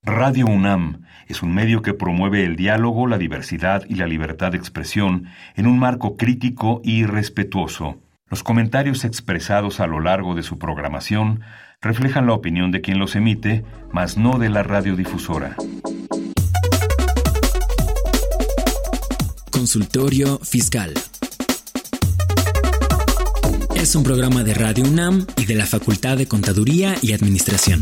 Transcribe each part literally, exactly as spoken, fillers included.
Radio UNAM es un medio que promueve el diálogo, la diversidad y la libertad de expresión en un marco crítico y respetuoso. Los comentarios expresados a lo largo de su programación reflejan la opinión de quien los emite, mas no de la radiodifusora. Consultorio Fiscal. Es un programa de Radio UNAM y de la Facultad de Contaduría y Administración.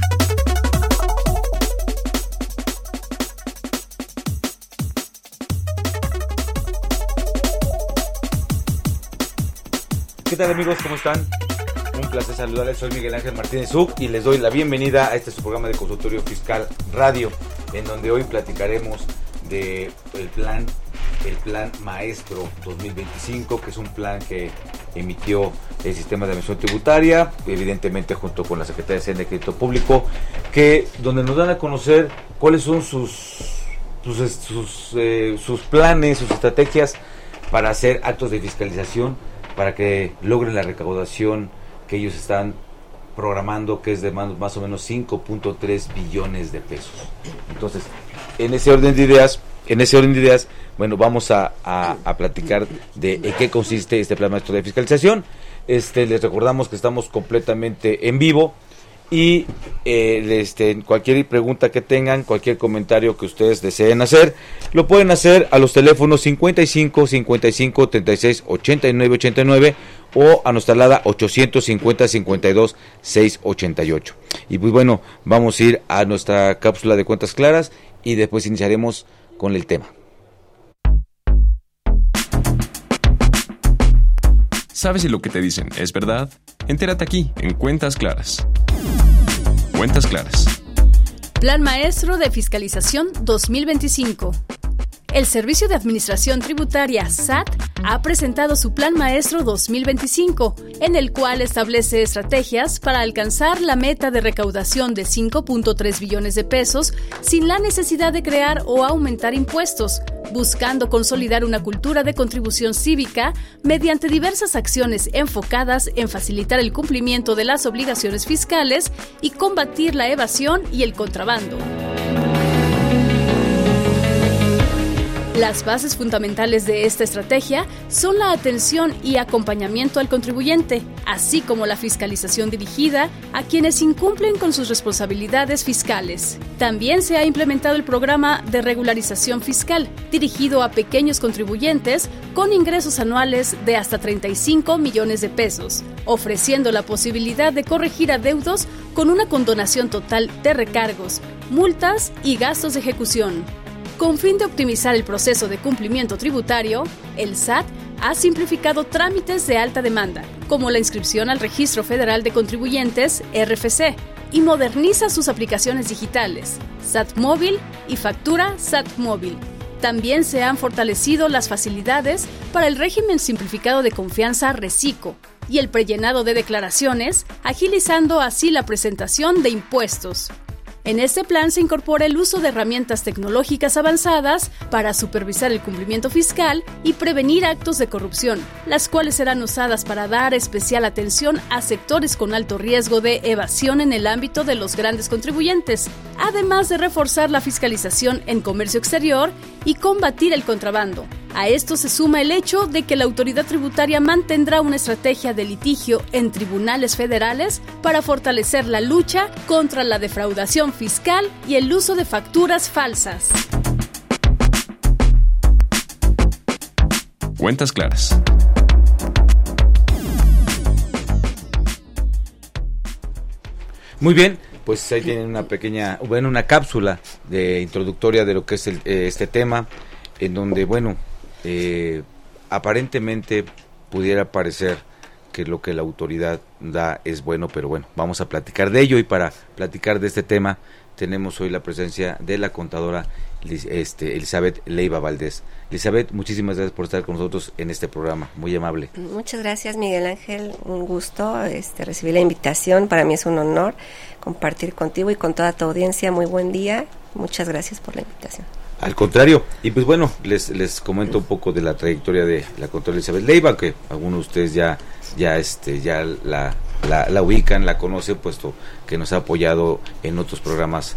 ¿Qué tal, amigos? ¿Cómo están? Un placer saludarles. Soy Miguel Ángel Martínez Uc y les doy la bienvenida a este su programa de Consultorio Fiscal Radio, en donde hoy platicaremos de el plan, el plan Maestro dos mil veinticinco, que es un plan que emitió el Sistema de Administración Tributaria, evidentemente junto con la Secretaría de Hacienda y Crédito Público, que donde nos dan a conocer cuáles son sus sus sus, eh, sus planes, sus estrategias para hacer actos de fiscalización, para que logren la recaudación que ellos están programando, que es de más, más o menos cinco punto tres billones de pesos. Entonces, en ese orden de ideas, en ese orden de ideas, bueno, vamos a, a, a platicar de en qué consiste este plan maestro de fiscalización. Este, les recordamos que estamos completamente en vivo y eh, este, cualquier pregunta que tengan, cualquier comentario que ustedes deseen hacer, lo pueden hacer a los teléfonos cincuenta y cinco, cincuenta y cinco, treinta y seis, ochenta y nueve, ochenta y nueve o a nuestra alada ochocientos cincuenta, cincuenta y dos, seiscientos ochenta y ocho. Y pues bueno, vamos a ir a nuestra cápsula de cuentas claras y después iniciaremos con el tema. ¿Sabes si lo que te dicen es verdad? Entérate aquí, en Cuentas Claras. Cuentas Claras. Plan Maestro de Fiscalización dos mil veinticinco. El Servicio de Administración Tributaria, S A T, ha presentado su Plan Maestro dos mil veinticinco, en el cual establece estrategias para alcanzar la meta de recaudación de cinco punto tres billones de pesos sin la necesidad de crear o aumentar impuestos, buscando consolidar una cultura de contribución cívica mediante diversas acciones enfocadas en facilitar el cumplimiento de las obligaciones fiscales y combatir la evasión y el contrabando. Las bases fundamentales de esta estrategia son la atención y acompañamiento al contribuyente, así como la fiscalización dirigida a quienes incumplen con sus responsabilidades fiscales. También se ha implementado el programa de regularización fiscal, dirigido a pequeños contribuyentes con ingresos anuales de hasta treinta y cinco millones de pesos, ofreciendo la posibilidad de corregir adeudos con una condonación total de recargos, multas y gastos de ejecución. Con fin de optimizar el proceso de cumplimiento tributario, el S A T ha simplificado trámites de alta demanda, como la inscripción al Registro Federal de Contribuyentes, R F C, y moderniza sus aplicaciones digitales, S A T Móvil y Factura S A T Móvil. También se han fortalecido las facilidades para el régimen simplificado de confianza RECICO y el prellenado de declaraciones, agilizando así la presentación de impuestos. En este plan se incorpora el uso de herramientas tecnológicas avanzadas para supervisar el cumplimiento fiscal y prevenir actos de corrupción, las cuales serán usadas para dar especial atención a sectores con alto riesgo de evasión en el ámbito de los grandes contribuyentes, además de reforzar la fiscalización en comercio exterior y combatir el contrabando. A esto se suma el hecho de que la autoridad tributaria mantendrá una estrategia de litigio en tribunales federales para fortalecer la lucha contra la defraudación fiscal y el uso de facturas falsas. Cuentas Claras. Muy bien, pues ahí tienen una pequeña, bueno, una cápsula de introductoria de lo que es el, eh, este tema, en donde, bueno, Eh, aparentemente pudiera parecer que lo que la autoridad da es bueno, pero bueno, vamos a platicar de ello, y para platicar de este tema tenemos hoy la presencia de la contadora este, Elizabeth Leiva Valdés. Elizabeth, muchísimas gracias por estar con nosotros en este programa, muy amable. Muchas gracias, Miguel Ángel, un gusto este, recibir la invitación, para mí es un honor compartir contigo y con toda tu audiencia. Muy buen día, muchas gracias por la invitación. Al contrario, y pues bueno, les les comento un poco de la trayectoria de la contadora Elizabeth Leiva, que algunos de ustedes ya ya este ya la, la la ubican, la conocen, puesto que nos ha apoyado en otros programas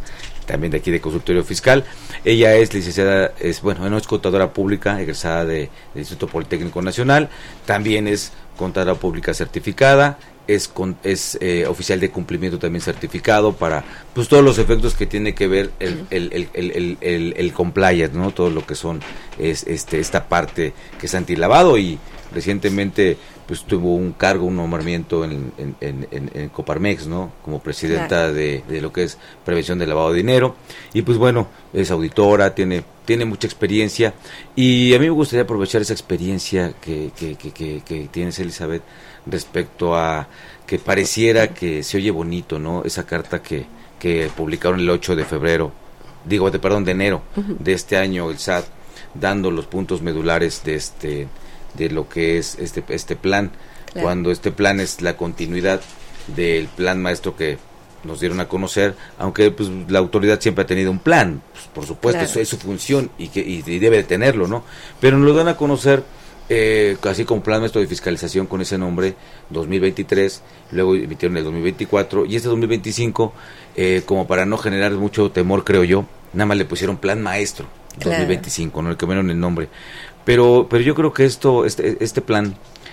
también de aquí de Consultorio Fiscal. Ella es licenciada, es bueno, no es contadora pública, egresada de, del Instituto Politécnico Nacional, también es contadora pública certificada, es con, es eh, oficial de cumplimiento también certificado para pues todos los efectos que tiene que ver el el el el, el, el, el compliance, ¿no? Todo lo que son es este esta parte que es antilavado, y recientemente pues tuvo un cargo, un nombramiento en, en, en, en, en Coparmex, ¿no? Como presidenta claro. de, de lo que es prevención del lavado de dinero, y pues bueno, es auditora, tiene tiene mucha experiencia, y a mí me gustaría aprovechar esa experiencia que, que, que, que, que tienes, Elizabeth, respecto a que pareciera que se oye bonito, ¿no? Esa carta que, que publicaron el ocho de febrero, digo, de perdón, de enero uh-huh. de este año, el S A T, dando los puntos medulares de este de lo que es este este plan, claro. cuando este plan es la continuidad del plan maestro que nos dieron a conocer, aunque pues la autoridad siempre ha tenido un plan, pues, por supuesto, claro. eso es su función y que y, y debe de tenerlo, ¿no? Pero nos lo dan a conocer eh, casi como plan maestro de fiscalización con ese nombre, dos mil veintitrés, luego emitieron el dos mil veinticuatro, y este dos mil veinticinco, eh, como para no generar mucho temor, creo yo, nada más le pusieron plan maestro, claro. dos mil veinticinco, ¿no? Le cambiaron el nombre. Pero pero yo creo que esto este este plan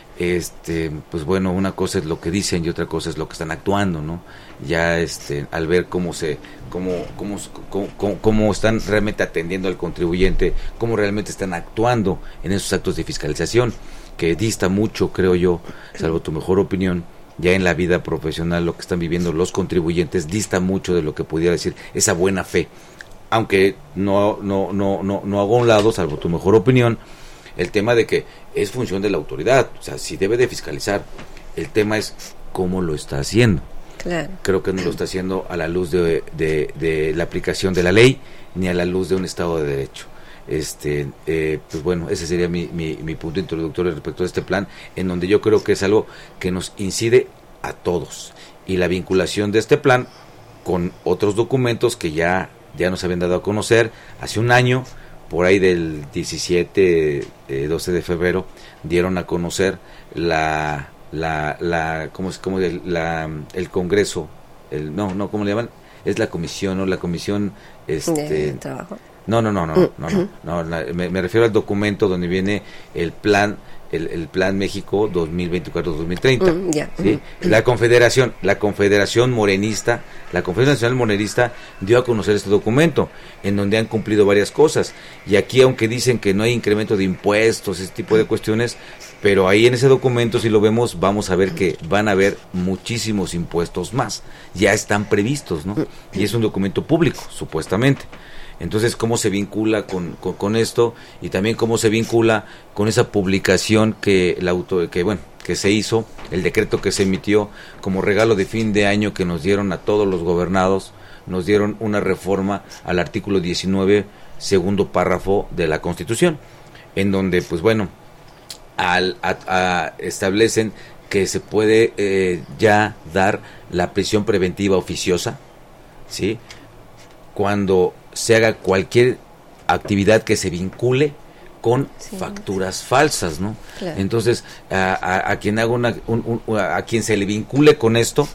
este pues bueno, una cosa es lo que dicen y otra cosa es lo que están actuando, ¿no? Ya este al ver cómo se cómo cómo cómo, cómo están realmente atendiendo al contribuyente, cómo realmente están actuando en esos actos de fiscalización, que dista mucho, creo yo, salvo tu mejor opinión, ya en la vida profesional lo que están viviendo los contribuyentes dista mucho de lo que pudiera decir esa buena fe. Aunque no no no no no hago a un lado, salvo tu mejor opinión, el tema de que es función de la autoridad, o sea, si debe de fiscalizar, el tema es cómo lo está haciendo. Claro. Creo que no lo está haciendo a la luz de, de, de la aplicación de la ley, ni a la luz de un Estado de Derecho. Este, eh, pues bueno, ese sería mi, mi, mi punto introductorio respecto a este plan, en donde yo creo que es algo que nos incide a todos, y la vinculación de este plan con otros documentos que ya, ya nos habían dado a conocer hace un año, por ahí del diecisiete, eh, doce de febrero, dieron a conocer la, la, la, ¿cómo es, cómo el, la, el Congreso, el, no, no, ¿cómo le llaman? Es la comisión, ¿no? La comisión, este, ¿de trabajo? No, no, no, no, no, no, no, no la, me, me refiero al documento donde viene el plan, el, el plan México dos mil veinticuatro a dos mil treinta, mm, yeah. ¿sí? Mm. La Confederación, la Confederación Morenista, la Confederación Nacional Morenista dio a conocer este documento, en donde han cumplido varias cosas, y aquí, aunque dicen que no hay incremento de impuestos, ese tipo de cuestiones, pero ahí en ese documento, si lo vemos, vamos a ver que van a haber muchísimos impuestos más, ya están previstos, ¿no? Y es un documento público, supuestamente. Entonces, ¿cómo se vincula con, con, con esto? Y también cómo se vincula con esa publicación que, la auto, que, bueno, que se hizo, el decreto que se emitió como regalo de fin de año que nos dieron a todos los gobernados, nos dieron una reforma al artículo diecinueve, segundo párrafo de la Constitución, en donde, pues bueno, al, a, a, establecen que se puede eh, ya dar la prisión preventiva oficiosa, ¿sí?, cuando se haga cualquier actividad que se vincule con sí, facturas sí. falsas, ¿no? Claro. Entonces, a, a, a quien haga una, un, un, a quien se le vincule con esto,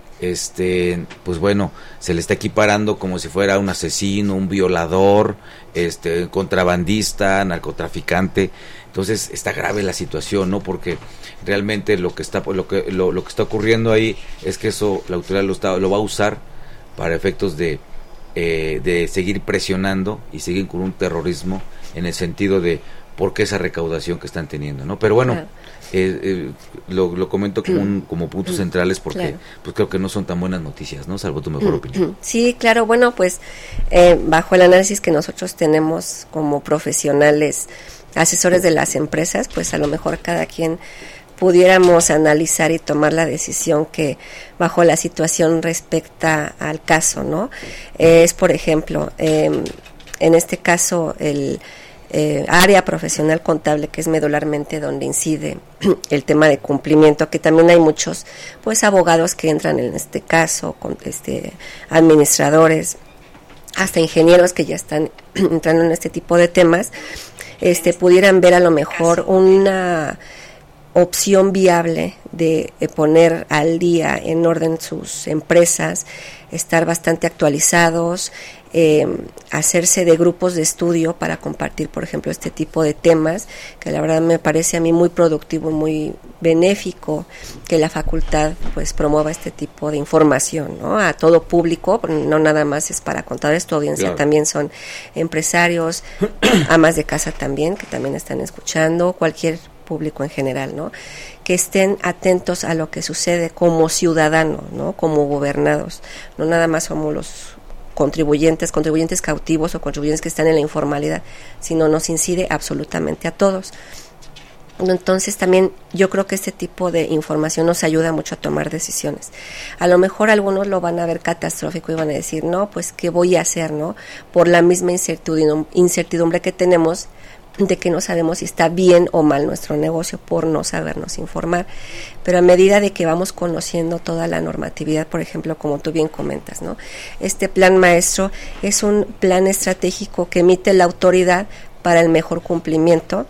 este, pues bueno, se le está equiparando como si fuera un asesino, un violador, este, contrabandista, narcotraficante. Entonces, está grave la situación, ¿no? Porque realmente lo que está, lo que, lo, lo que está ocurriendo ahí es que eso la autoridad lo está, lo va a usar para efectos de Eh, de seguir presionando y seguir con un terrorismo en el sentido de por qué esa recaudación que están teniendo, ¿no? Pero bueno, claro. eh, eh, lo, lo comento como, un, como puntos centrales porque claro. pues creo que no son tan buenas noticias, ¿no? Salvo tu mejor opinión. Sí, claro, bueno, pues eh, bajo el análisis que nosotros tenemos como profesionales, asesores de las empresas, pues a lo mejor cada quien pudiéramos analizar y tomar la decisión que bajo la situación respecta al caso, ¿no? Eh, es, por ejemplo, eh, en este caso, el eh, área profesional contable, que es medularmente donde incide el tema de cumplimiento, que también hay muchos, pues, abogados que entran en este caso, con este administradores, hasta ingenieros que ya están entrando en este tipo de temas, este pudieran ver a lo mejor una opción viable de eh, poner al día en orden sus empresas, estar bastante actualizados, eh, hacerse de grupos de estudio para compartir, por ejemplo, este tipo de temas, que la verdad me parece a mí muy productivo, muy benéfico que la facultad pues promueva este tipo de información, ¿no? A todo público, no nada más es para contadores, tu audiencia claro. También son empresarios, amas de casa también, que también están escuchando, cualquier público en general, ¿no? Que estén atentos a lo que sucede como ciudadanos, ¿no? Como gobernados, no nada más somos los contribuyentes, contribuyentes cautivos o contribuyentes que están en la informalidad, sino nos incide absolutamente a todos. Entonces también yo creo que este tipo de información nos ayuda mucho a tomar decisiones. A lo mejor algunos lo van a ver catastrófico y van a decir, no, pues ¿qué voy a hacer, no? Por la misma incertidumbre, incertidumbre que tenemos de que no sabemos si está bien o mal nuestro negocio por no sabernos informar, pero a medida de que vamos conociendo toda la normatividad, por ejemplo, como tú bien comentas, ¿no? Este plan maestro es un plan estratégico que emite la autoridad para el mejor cumplimiento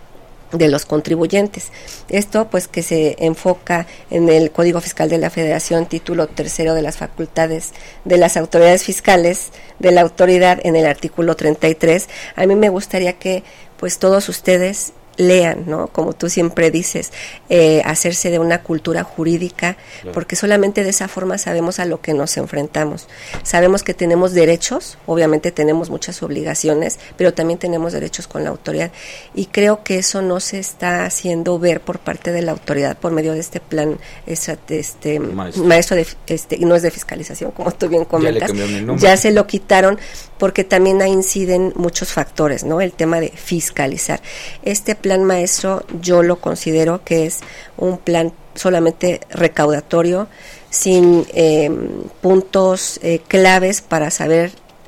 de los contribuyentes. Esto pues que se enfoca en el Código Fiscal de la Federación, título tercero de las facultades de las autoridades fiscales de la autoridad en el artículo treinta y tres. A mí me gustaría que pues todos ustedes lean, ¿no? Como tú siempre dices, eh, hacerse de una cultura jurídica, claro. Porque solamente de esa forma sabemos a lo que nos enfrentamos. Sabemos que tenemos derechos, obviamente tenemos muchas obligaciones, pero también tenemos derechos con la autoridad. Y creo que eso no se está haciendo ver por parte de la autoridad por medio de este plan este, este maestro, maestro de, este, y no es de fiscalización, como tú bien comentas. Ya, ya se lo quitaron porque también ahí inciden muchos factores, ¿no? El tema de fiscalizar. Este plan maestro yo lo considero que es un plan solamente recaudatorio, sin eh, puntos eh, claves para saber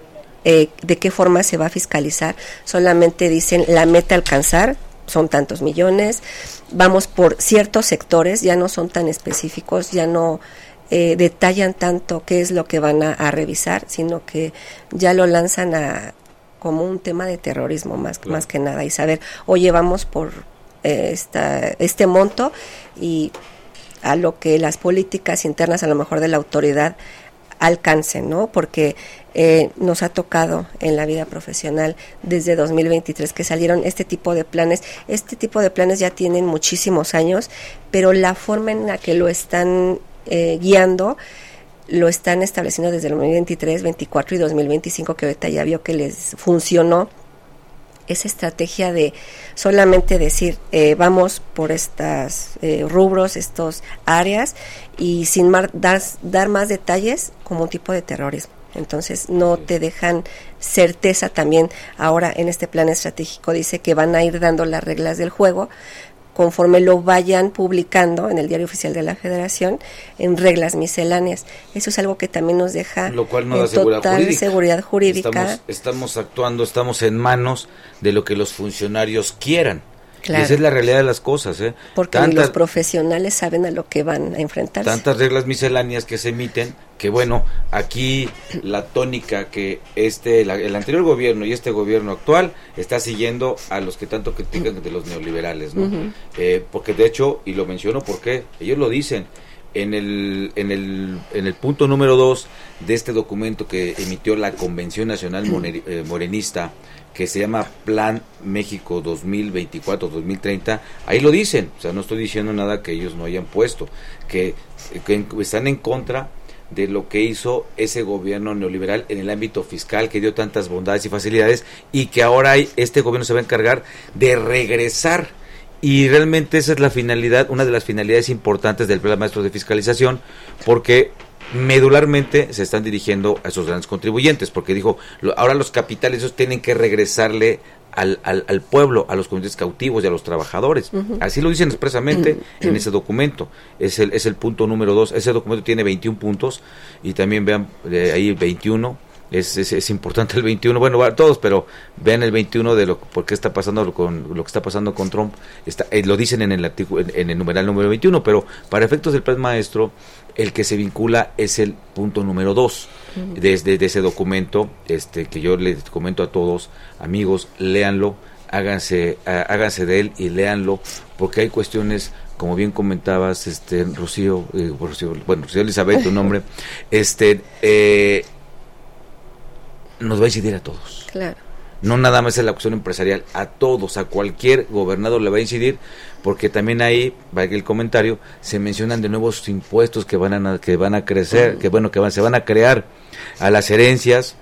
eh, de qué forma se va a fiscalizar. Solamente dicen la meta a alcanzar, son tantos millones, vamos por ciertos sectores, ya no son tan específicos, ya no eh, detallan tanto qué es lo que van a, a revisar, sino que ya lo lanzan a como un tema de terrorismo más, claro. Más que nada, y saber, oye, vamos por eh, esta, este monto y a lo que las políticas internas a lo mejor de la autoridad alcancen, ¿no? Porque eh, nos ha tocado en la vida profesional desde dos mil veintitrés que salieron este tipo de planes. Este tipo de planes ya tienen muchísimos años, pero la forma en la que lo están eh, guiando lo están estableciendo desde el dos mil veintitrés, veinticuatro y dos mil veinticinco, que ahorita ya vio que les funcionó esa estrategia de solamente decir eh, vamos por estas eh, rubros, estos áreas, y sin mar, dar, dar más detalles como un tipo de terrorismo. Entonces no te dejan certeza. También ahora en este plan estratégico dice que van a ir dando las reglas del juego conforme lo vayan publicando en el Diario Oficial de la Federación en reglas misceláneas. Eso es algo que también nos deja lo cual no en da seguridad total jurídica. seguridad jurídica. Estamos, estamos actuando, estamos en manos de lo que los funcionarios quieran. Claro. Y esa es la realidad de las cosas, ¿eh? Porque tantas, los profesionales saben a lo que van a enfrentarse. Tantas reglas misceláneas que se emiten, que bueno, aquí la tónica que este la, el anterior gobierno y este gobierno actual está siguiendo a los que tanto critican de los neoliberales, ¿no? Uh-huh. Eh, porque de hecho, y lo menciono porque ellos lo dicen, en el, en el, en el punto número dos de este documento que emitió la Convención Nacional More, eh, Morenista, que se llama Plan México dos mil veinticuatro a dos mil treinta, ahí lo dicen, o sea, no estoy diciendo nada que ellos no hayan puesto, que, que están en contra de lo que hizo ese gobierno neoliberal en el ámbito fiscal, que dio tantas bondades y facilidades, y que ahora hay, este gobierno se va a encargar de regresar, y realmente esa es la finalidad, una de las finalidades importantes del Plan Maestro de Fiscalización, porque medularmente se están dirigiendo a esos grandes contribuyentes, porque dijo, lo, ahora los capitales esos tienen que regresarle al, al, al pueblo, a los contribuyentes cautivos y a los trabajadores. Uh-huh. Así lo dicen expresamente uh-huh. en ese documento. Es el, es el punto número dos. Ese documento tiene veintiún puntos, y también vean eh, ahí veintiuno. Es, es, es importante el veintiuno, bueno, a todos, pero vean el veintiuno de lo por qué está pasando con lo que está pasando con Trump. Está, eh, lo dicen en el artículo, en, en el numeral número veintiuno, pero para efectos del plan maestro, el que se vincula es el punto número dos uh-huh. desde de ese documento, este que yo les comento a todos, amigos, léanlo, háganse, háganse de él y léanlo, porque hay cuestiones como bien comentabas, este Rocío, eh, Rocío bueno, Rocío Elizabeth, tu nombre, este, eh, nos va a incidir a todos. Claro. No nada más en la cuestión empresarial, a todos, a cualquier gobernador le va a incidir, porque también ahí, valga el comentario, se mencionan de nuevos impuestos que van a que van a crecer, que bueno, que van, se van a crear a las herencias,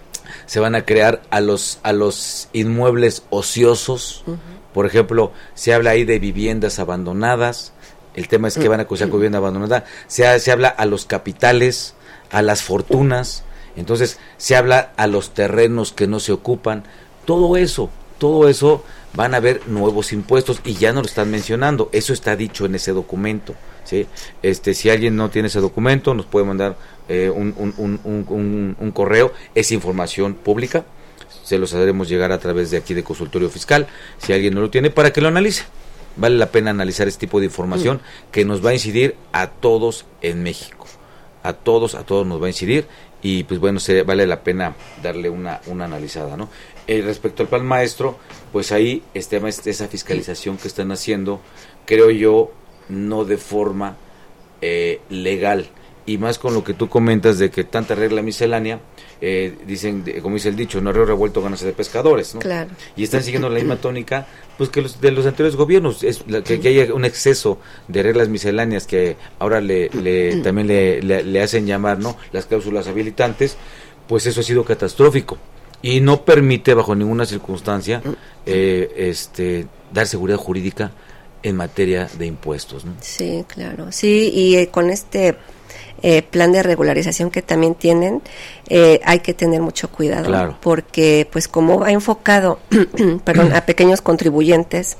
se van a crear a los a los inmuebles ociosos. Uh-huh. Por ejemplo, se habla ahí de viviendas abandonadas, el tema es que van a acusar con vivienda abandonada, se, se habla a los capitales, a las fortunas. Entonces, se habla a los terrenos que no se ocupan, todo eso, todo eso van a haber nuevos impuestos y ya no lo están mencionando, eso está dicho en ese documento, ¿sí? Este, si alguien no tiene ese documento, nos puede mandar eh, un, un, un, un, un, un correo, es información pública, se los haremos llegar a través de aquí de Consultorio Fiscal, si alguien no lo tiene, para que lo analice. Vale la pena analizar este tipo de información mm. que nos va a incidir a todos en México, a todos, a todos nos va a incidir. Y pues bueno, se, vale la pena darle una, una analizada, ¿no? Eh, respecto al plan maestro, pues ahí este, esa fiscalización que están haciendo, creo yo, no de forma eh, legal, y más con lo que tú comentas de que tanta regla miscelánea, eh, dicen, de, como dice el dicho, no río revuelto ganancia de pescadores, ¿no? Claro. Y están siguiendo la misma tónica, pues que los de los anteriores gobiernos, es la, que, que haya un exceso de reglas misceláneas que ahora le, le también le, le, le hacen llamar, ¿no?, las cláusulas habilitantes, pues eso ha sido catastrófico y no permite bajo ninguna circunstancia eh, este dar seguridad jurídica en materia de impuestos, ¿no? Sí, claro, sí, y eh, con este Eh, plan de regularización que también tienen, eh, hay que tener mucho cuidado, claro. Porque pues como va enfocado perdón, a pequeños contribuyentes,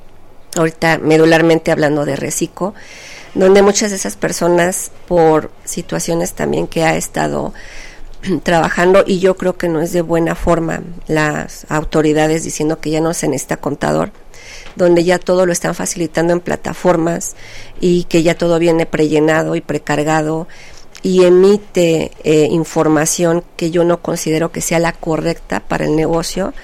ahorita medularmente hablando de Recico, donde muchas de esas personas por situaciones también que ha estado trabajando, y yo creo que no es de buena forma las autoridades diciendo que ya no se necesita contador, donde ya todo lo están facilitando en plataformas y que ya todo viene prellenado y precargado y emite eh, información que yo no considero que sea la correcta para el negocio,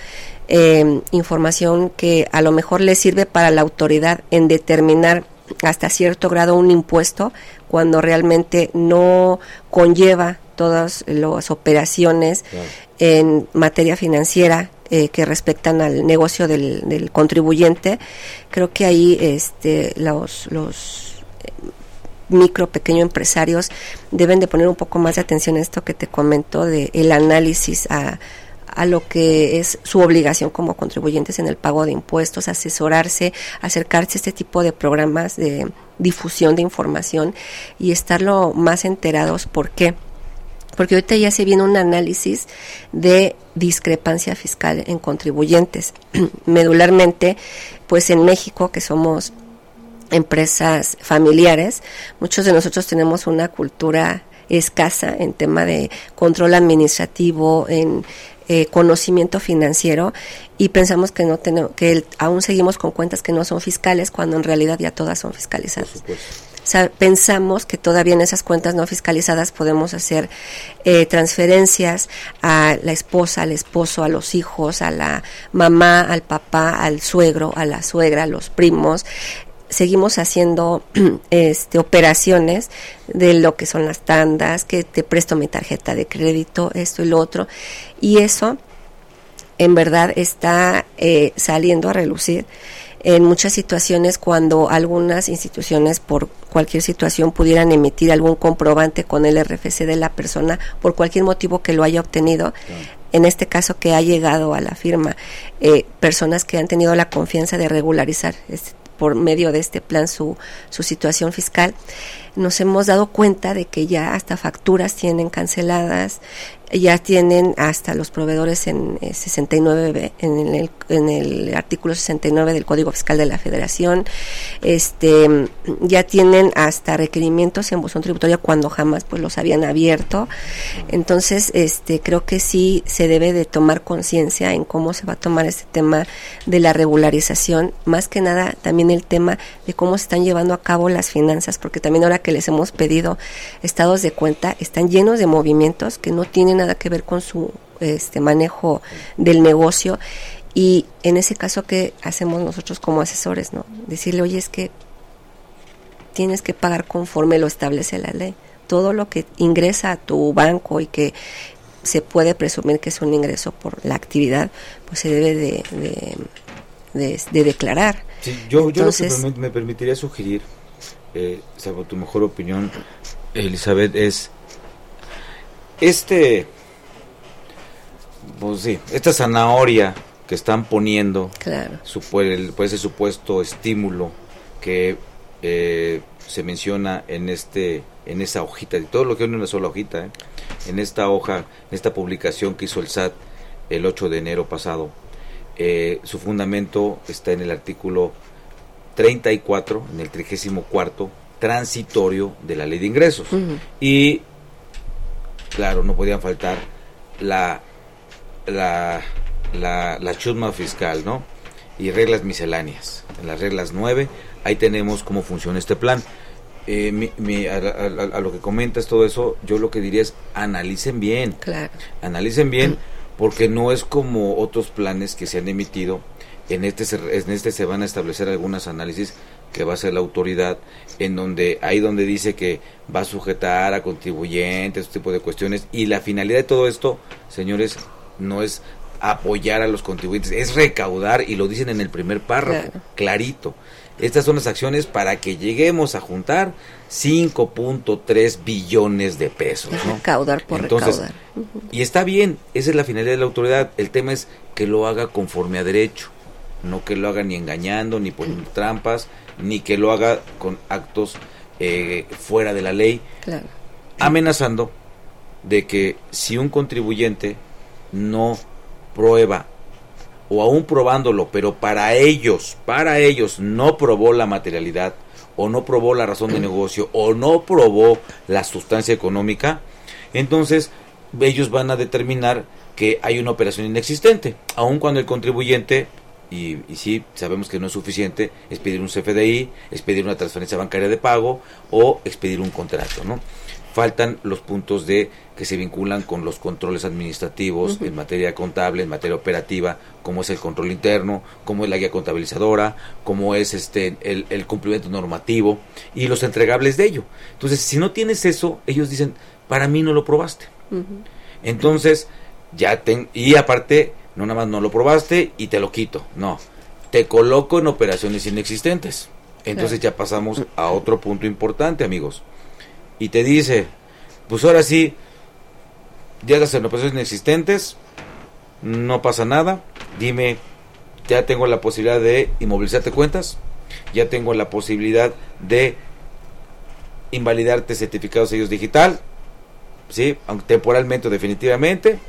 eh, información que a lo mejor le sirve para la autoridad en determinar hasta cierto grado un impuesto cuando realmente no conlleva todas las operaciones claro. en materia financiera eh, que respectan al negocio del, del contribuyente. Creo que ahí este, los, los micro, pequeño empresarios deben de poner un poco más de atención a esto que te comento, de el análisis a a lo que es su obligación como contribuyentes en el pago de impuestos, asesorarse, acercarse a este tipo de programas de difusión de información y estarlo más enterados. ¿Por qué? Porque ahorita ya se viene un análisis de discrepancia fiscal en contribuyentes. Medularmente, pues en México, que somos empresas familiares, muchos de nosotros tenemos una cultura escasa en tema de control administrativo, en eh, conocimiento financiero, y pensamos que no tenemos, que el, aún seguimos con cuentas que no son fiscales cuando en realidad ya todas son fiscalizadas. O sea, pensamos que todavía en esas cuentas no fiscalizadas podemos hacer eh, transferencias a la esposa, al esposo, a los hijos, a la mamá, al papá, al suegro, a la suegra, a los primos. Seguimos haciendo este, operaciones de lo que son las tandas, que te presto mi tarjeta de crédito, esto y lo otro, y eso en verdad está eh, saliendo a relucir en muchas situaciones cuando algunas instituciones por cualquier situación pudieran emitir algún comprobante con el R F C de la persona por cualquier motivo que lo haya obtenido. Claro. En este caso que ha llegado a la firma, eh, personas que han tenido la confianza de regularizar este por medio de este plan su, su situación fiscal, nos hemos dado cuenta de que ya hasta facturas tienen canceladas, ya tienen hasta los proveedores en eh, sesenta y nueve, en el, en el artículo sesenta y nueve del Código Fiscal de la Federación, este ya tienen hasta requerimientos en buzón tributario cuando jamás pues los habían abierto. Entonces este creo que sí se debe de tomar conciencia en cómo se va a tomar este tema de la regularización, más que nada también el tema de cómo se están llevando a cabo las finanzas, porque también ahora que les hemos pedido estados de cuenta, están llenos de movimientos que no tienen nada que ver con su este manejo del negocio, y en ese caso, ¿qué hacemos nosotros como asesores? No, decirle, oye, es que tienes que pagar conforme lo establece la ley. Todo lo que ingresa a tu banco y que se puede presumir que es un ingreso por la actividad, pues se debe de, de, de, de declarar. Sí, yo, Entonces, yo lo que me, me permitiría sugerir, eh, salvo tu mejor opinión, Elizabeth, es este, pues sí, esta zanahoria que están poniendo, claro, su, por, el, por ese supuesto estímulo que eh, se menciona en este en esa hojita, y todo lo que es una sola hojita, ¿eh? en esta hoja, en esta publicación que hizo el S A T el ocho de enero pasado, eh, su fundamento está en el artículo treinta y cuatro, en el trigésimo cuarto transitorio de la ley de ingresos. Uh-huh. Y claro, no podían faltar la la la, la chusma fiscal, ¿no? Y reglas misceláneas. En las reglas nueve, ahí tenemos cómo funciona este plan. Eh, mi, mi, a, a, a lo que comentas todo eso, yo lo que diría es analicen bien, claro. analicen bien, porque no es como otros planes que se han emitido. En este se, en este se van a establecer algunos análisis que va a hacer la autoridad, en donde ahí donde dice que va a sujetar a contribuyentes, este tipo de cuestiones, y la finalidad de todo esto, señores, no es apoyar a los contribuyentes, es recaudar, y lo dicen en el primer párrafo, claro. clarito. Estas son las acciones para que lleguemos a juntar cinco punto tres billones de pesos, ¿no? Recaudar por Entonces, recaudar. Uh-huh. Y está bien, esa es la finalidad de la autoridad. El tema es que lo haga conforme a derecho, no que lo haga ni engañando, ni poniendo uh-huh. trampas, ni que lo haga con actos eh, fuera de la ley, claro. amenazando de que si un contribuyente no prueba, o aún probándolo, pero para ellos, para ellos no probó la materialidad, o no probó la razón de negocio, o no probó la sustancia económica, entonces ellos van a determinar que hay una operación inexistente, aun cuando el contribuyente, y, y sí, sabemos que no es suficiente, es pedir un C F D I, es pedir una transferencia bancaria de pago, o expedir un contrato, ¿no? Faltan los puntos de que se vinculan con los controles administrativos uh-huh. en materia contable, en materia operativa, como es el control interno, como es la guía contabilizadora, como es este el, el cumplimiento normativo y los entregables de ello. Entonces, si no tienes eso, ellos dicen, para mí no lo probaste. Uh-huh. Entonces, ya ten, y aparte, no nada más no lo probaste y te lo quito, no, te coloco en operaciones inexistentes. Entonces claro. ya pasamos a otro punto importante, amigos. Y te dice, pues ahora sí, llegas en operaciones inexistentes, no pasa nada, dime, ya tengo la posibilidad de inmovilizarte cuentas, ya tengo la posibilidad de invalidarte certificados de sellos digital, sí, aunque temporalmente o definitivamente,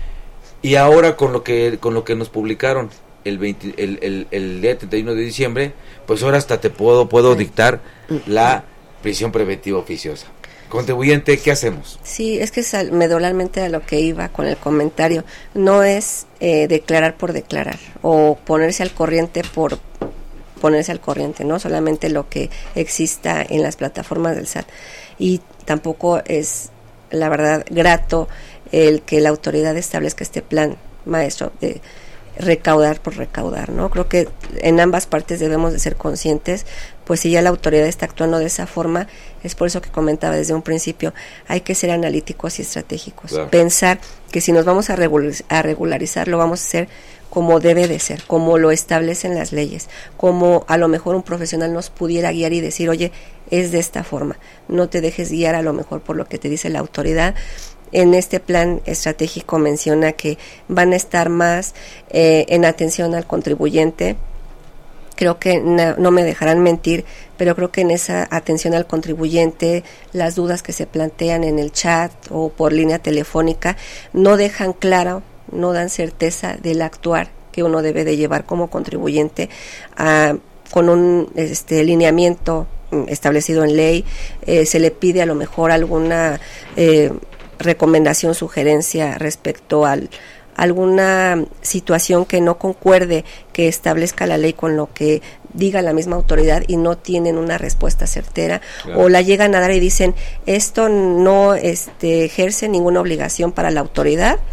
y ahora con lo que con lo que nos publicaron el veinte, el, el, el día treinta y uno de diciembre, pues ahora hasta te puedo puedo dictar la prisión preventiva oficiosa. Contribuyente, ¿qué hacemos? Sí, es que es medularmente a lo que iba con el comentario. No es eh, declarar por declarar o ponerse al corriente por ponerse al corriente, no solamente lo que exista en las plataformas del S A T. Y tampoco es, la verdad, grato el que la autoridad establezca este plan maestro de recaudar por recaudar, ¿no? Creo que en ambas partes debemos de ser conscientes, pues si ya la autoridad está actuando de esa forma, es por eso que comentaba desde un principio, hay que ser analíticos y estratégicos, claro. pensar que si nos vamos a, regular, a regularizar, lo vamos a hacer como debe de ser, como lo establecen las leyes, como a lo mejor un profesional nos pudiera guiar y decir, oye, es de esta forma, no te dejes guiar a lo mejor por lo que te dice la autoridad. En este plan estratégico menciona que van a estar más eh, en atención al contribuyente. Creo que na, no me dejarán mentir, pero creo que en esa atención al contribuyente, las dudas que se plantean en el chat o por línea telefónica no dejan claro, no dan certeza del actuar que uno debe de llevar como contribuyente a, con un este lineamiento establecido en ley. Eh, se le pide a lo mejor alguna eh, recomendación, sugerencia respecto a alguna situación que no concuerde, que establezca la ley con lo que diga la misma autoridad y no tienen una respuesta certera, claro. o la llegan a dar y dicen, esto no este, ejerce ninguna obligación para la autoridad,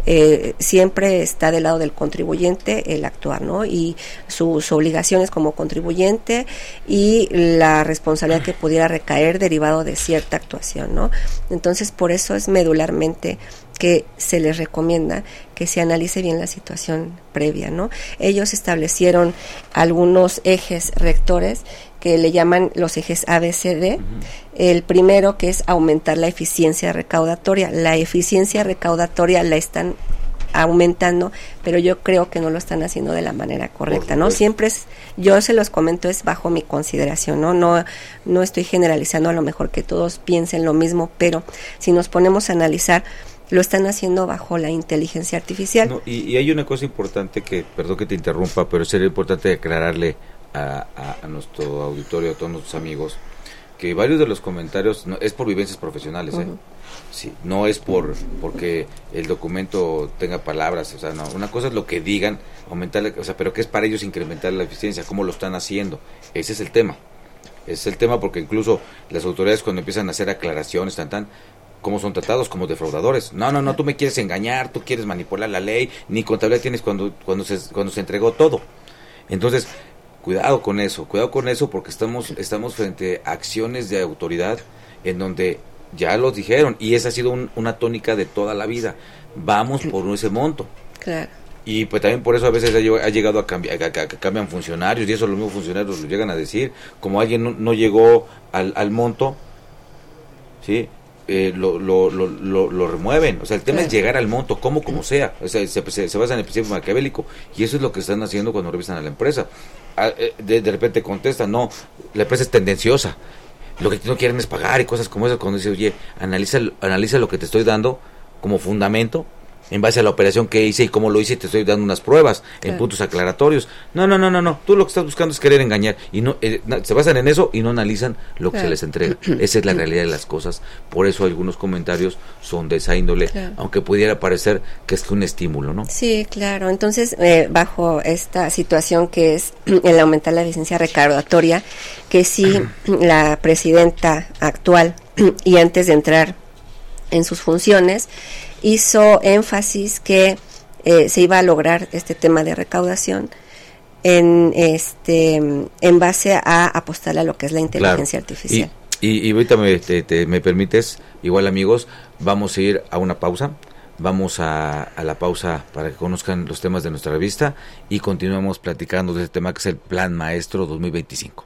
eh, siempre está del lado del contribuyente el actuar, ¿no? Y sus obligaciones como contribuyente y la responsabilidad que pudiera recaer derivado de cierta actuación, ¿no? Entonces, por eso es medularmente que se les recomienda que se analice bien la situación previa, ¿no? Ellos establecieron algunos ejes rectores que le llaman los ejes A, B, C, D. Uh-huh. El primero, que es aumentar la eficiencia recaudatoria. La eficiencia recaudatoria la están aumentando, pero yo creo que no lo están haciendo de la manera correcta, ¿no? Siempre es, yo se los comento, es bajo mi consideración, ¿no? No, no estoy generalizando, a lo mejor que todos piensen lo mismo, pero si nos ponemos a analizar, lo están haciendo bajo la inteligencia artificial. No, y, y hay una cosa importante que, perdón que te interrumpa, pero sería importante aclararle a, a, a nuestro auditorio, a todos nuestros amigos, que varios de los comentarios no, es por vivencias profesionales, uh-huh. ¿eh? Sí, no es por porque el documento tenga palabras, o sea, no, una cosa es lo que digan, aumentarle, o sea, pero que es para ellos incrementar la eficiencia, cómo lo están haciendo, ese es el tema, ese es el tema, porque incluso las autoridades cuando empiezan a hacer aclaraciones, tan tan, cómo son tratados como defraudadores. No, no, no, tú me quieres engañar, tú quieres manipular la ley, ni contabilidad tienes cuando cuando se cuando se entregó todo. Entonces, cuidado con eso, cuidado con eso porque estamos estamos frente a acciones de autoridad en donde ya los dijeron y esa ha sido un, una tónica de toda la vida. Vamos por ese monto. Claro. Y pues también por eso a veces ha llegado a cambiar, a, a, a cambian funcionarios y eso los mismos funcionarios lo llegan a decir, como alguien no, no llegó al, al monto, ¿sí? Eh, lo, lo, lo, lo, lo remueven, o sea, el tema claro. es llegar al monto, como como sea, o sea, se, se, se basa en el principio maquiavélico, y eso es lo que están haciendo cuando revisan a la empresa. Ah, eh, de, de repente contestan, no, la empresa es tendenciosa, lo que no quieren es pagar y cosas como eso, cuando dice, oye, analiza, analiza lo que te estoy dando como fundamento, en base a la operación que hice y cómo lo hice, te estoy dando unas pruebas claro. en puntos aclaratorios. No, no, no, no, no. Tú lo que estás buscando es querer engañar y no eh, se basan en eso y no analizan lo que claro. se les entrega. Esa es la realidad de las cosas. Por eso algunos comentarios son de esa índole, claro. aunque pudiera parecer que es un estímulo, ¿no? Sí, claro. Entonces, eh, bajo esta situación que es el aumentar la eficiencia recaudatoria, que sí la presidenta actual y antes de entrar en sus funciones hizo énfasis que eh, se iba a lograr este tema de recaudación en este en base a apostarle a lo que es la inteligencia claro. artificial. Y, y, y ahorita me, te, te, me permites, igual amigos, vamos a ir a una pausa, vamos a, a la pausa para que conozcan los temas de nuestra revista y continuamos platicando de este tema que es el Plan Maestro dos mil veinticinco.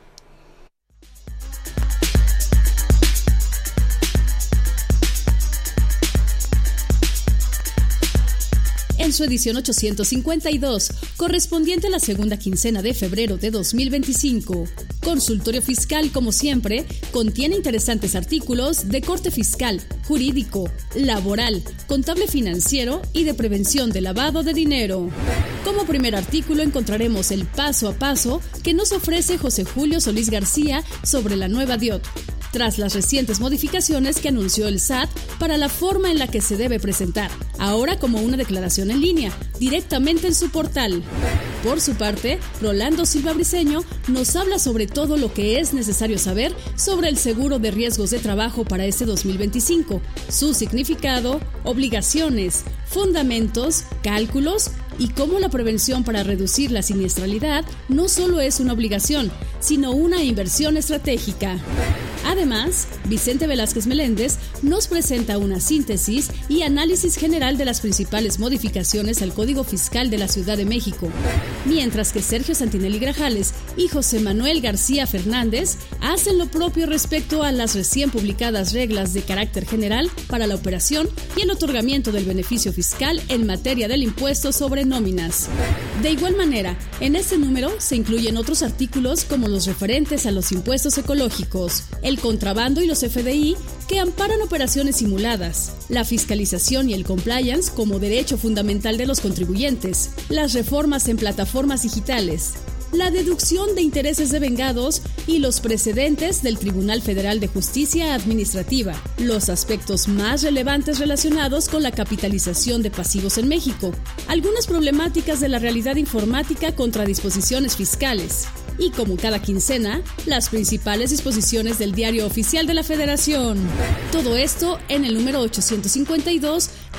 En su edición ochocientos cincuenta y dos, correspondiente a la segunda quincena de febrero de dos mil veinticinco. Consultorio Fiscal, como siempre, contiene interesantes artículos de corte fiscal, jurídico, laboral, contable financiero y de prevención de lavado de dinero. Como primer artículo encontraremos el paso a paso que nos ofrece José Julio Solís García sobre la nueva D I O T, tras las recientes modificaciones que anunció el S A T para la forma en la que se debe presentar, ahora como una declaración en línea, directamente en su portal. Por su parte, Rolando Silva Briceño nos habla sobre todo lo que es necesario saber sobre el seguro de riesgos de trabajo para este dos mil veinticinco, su significado, obligaciones, fundamentos, cálculos y cómo la prevención para reducir la siniestralidad no solo es una obligación, sino una inversión estratégica. Además, Vicente Velázquez Meléndez nos presenta una síntesis y análisis general de las principales modificaciones al Código Fiscal de la Ciudad de México, mientras que Sergio Santinelli Grajales y José Manuel García Fernández hacen lo propio respecto a las recién publicadas reglas de carácter general para la operación y el otorgamiento del beneficio fiscal en materia del impuesto sobre nóminas. De igual manera, en este número se incluyen otros artículos como los referentes a los impuestos ecológicos, el contrabando y los F D I que amparan operaciones simuladas, la fiscalización y el compliance como derecho fundamental de los contribuyentes, las reformas en plataformas digitales, la deducción de intereses devengados y los precedentes del Tribunal Federal de Justicia Administrativa, los aspectos más relevantes relacionados con la capitalización de pasivos en México, algunas problemáticas de la realidad informática contra disposiciones fiscales, y como cada quincena, las principales disposiciones del Diario Oficial de la Federación. Todo esto en el número ochocientos cincuenta y dos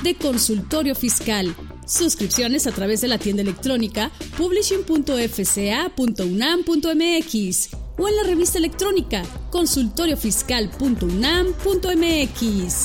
de Consultorio Fiscal. Suscripciones a través de la tienda electrónica publishing punto f c a punto u n a m punto m x o en la revista electrónica consultorio fiscal punto u n a m punto m x.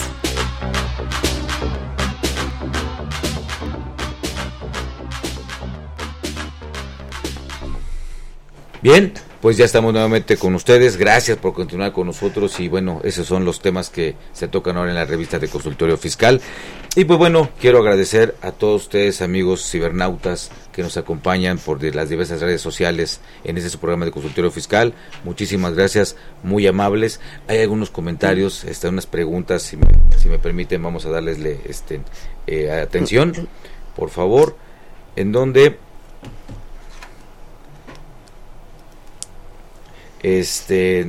Bien, pues ya estamos nuevamente con ustedes. Gracias por continuar con nosotros y bueno, esos son los temas que se tocan ahora en la revista de Consultorio Fiscal. Y pues bueno, quiero agradecer a todos ustedes, amigos cibernautas, que nos acompañan por de las diversas redes sociales en este su programa de Consultorio Fiscal. Muchísimas gracias, muy amables. Hay algunos comentarios, este, unas preguntas, si me, si me permiten, vamos a darles este, eh, atención, por favor, en donde... Este,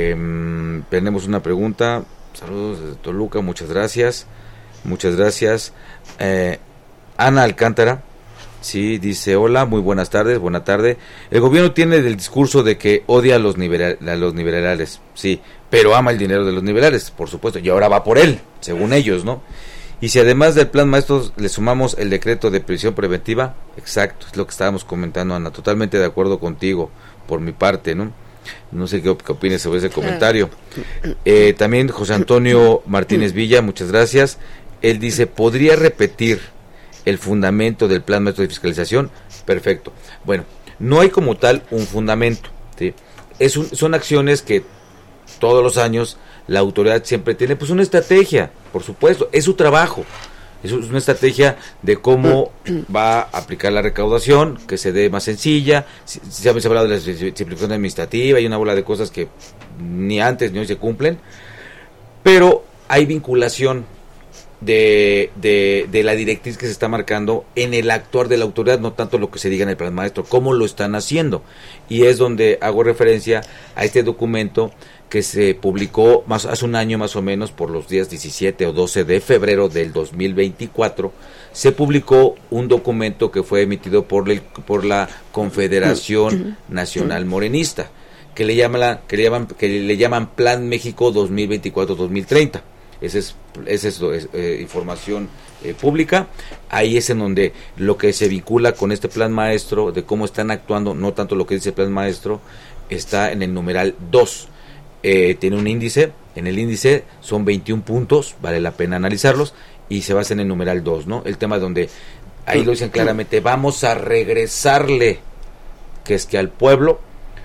eh, tenemos una pregunta. Saludos desde Toluca, muchas gracias. Muchas gracias. Eh, Ana Alcántara, sí, dice: hola, muy buenas tardes, buena tarde. El gobierno tiene el discurso de que odia a los, nivel, a los liberales, sí, pero ama el dinero de los liberales, por supuesto, y ahora va por él, según ellos, ¿no? Y si además del plan maestro le sumamos el decreto de prisión preventiva, exacto, es lo que estábamos comentando, Ana, totalmente de acuerdo contigo, por mi parte, ¿no? No sé qué, qué opinas sobre ese comentario. Eh, también José Antonio Martínez Villa, muchas gracias. Él dice: ¿podría repetir el fundamento del plan maestro de fiscalización? Perfecto. Bueno, no hay como tal un fundamento, ¿sí? Es un, son acciones que todos los años la autoridad siempre tiene, pues una estrategia, por supuesto, es su trabajo. Es una estrategia de cómo va a aplicar la recaudación, que se dé más sencilla. Se, se ha hablado de la simplificación administrativa y una bola de cosas que ni antes ni hoy se cumplen. Pero hay vinculación de, de, de la directriz que se está marcando en el actuar de la autoridad, no tanto lo que se diga en el plan maestro, cómo lo están haciendo. Y es donde hago referencia a este documento que se publicó más, hace un año más o menos, por los días diecisiete o doce de febrero del dos mil veinticuatro, se publicó un documento que fue emitido por, el, por la Confederación Nacional Morenista, que le llaman, que le llaman, que le llaman Plan México dos mil veinticuatro dos mil treinta. Esa es, esa es, es eh, información eh, pública. Ahí es en donde lo que se vincula con este plan maestro, de cómo están actuando, no tanto lo que dice el plan maestro, está en el numeral dos. Eh, tiene un índice, en el índice son veintiún puntos, vale la pena analizarlos, y se basa en el numeral dos, ¿no? El tema donde, ahí lo dicen claramente, vamos a regresarle, que es que al pueblo,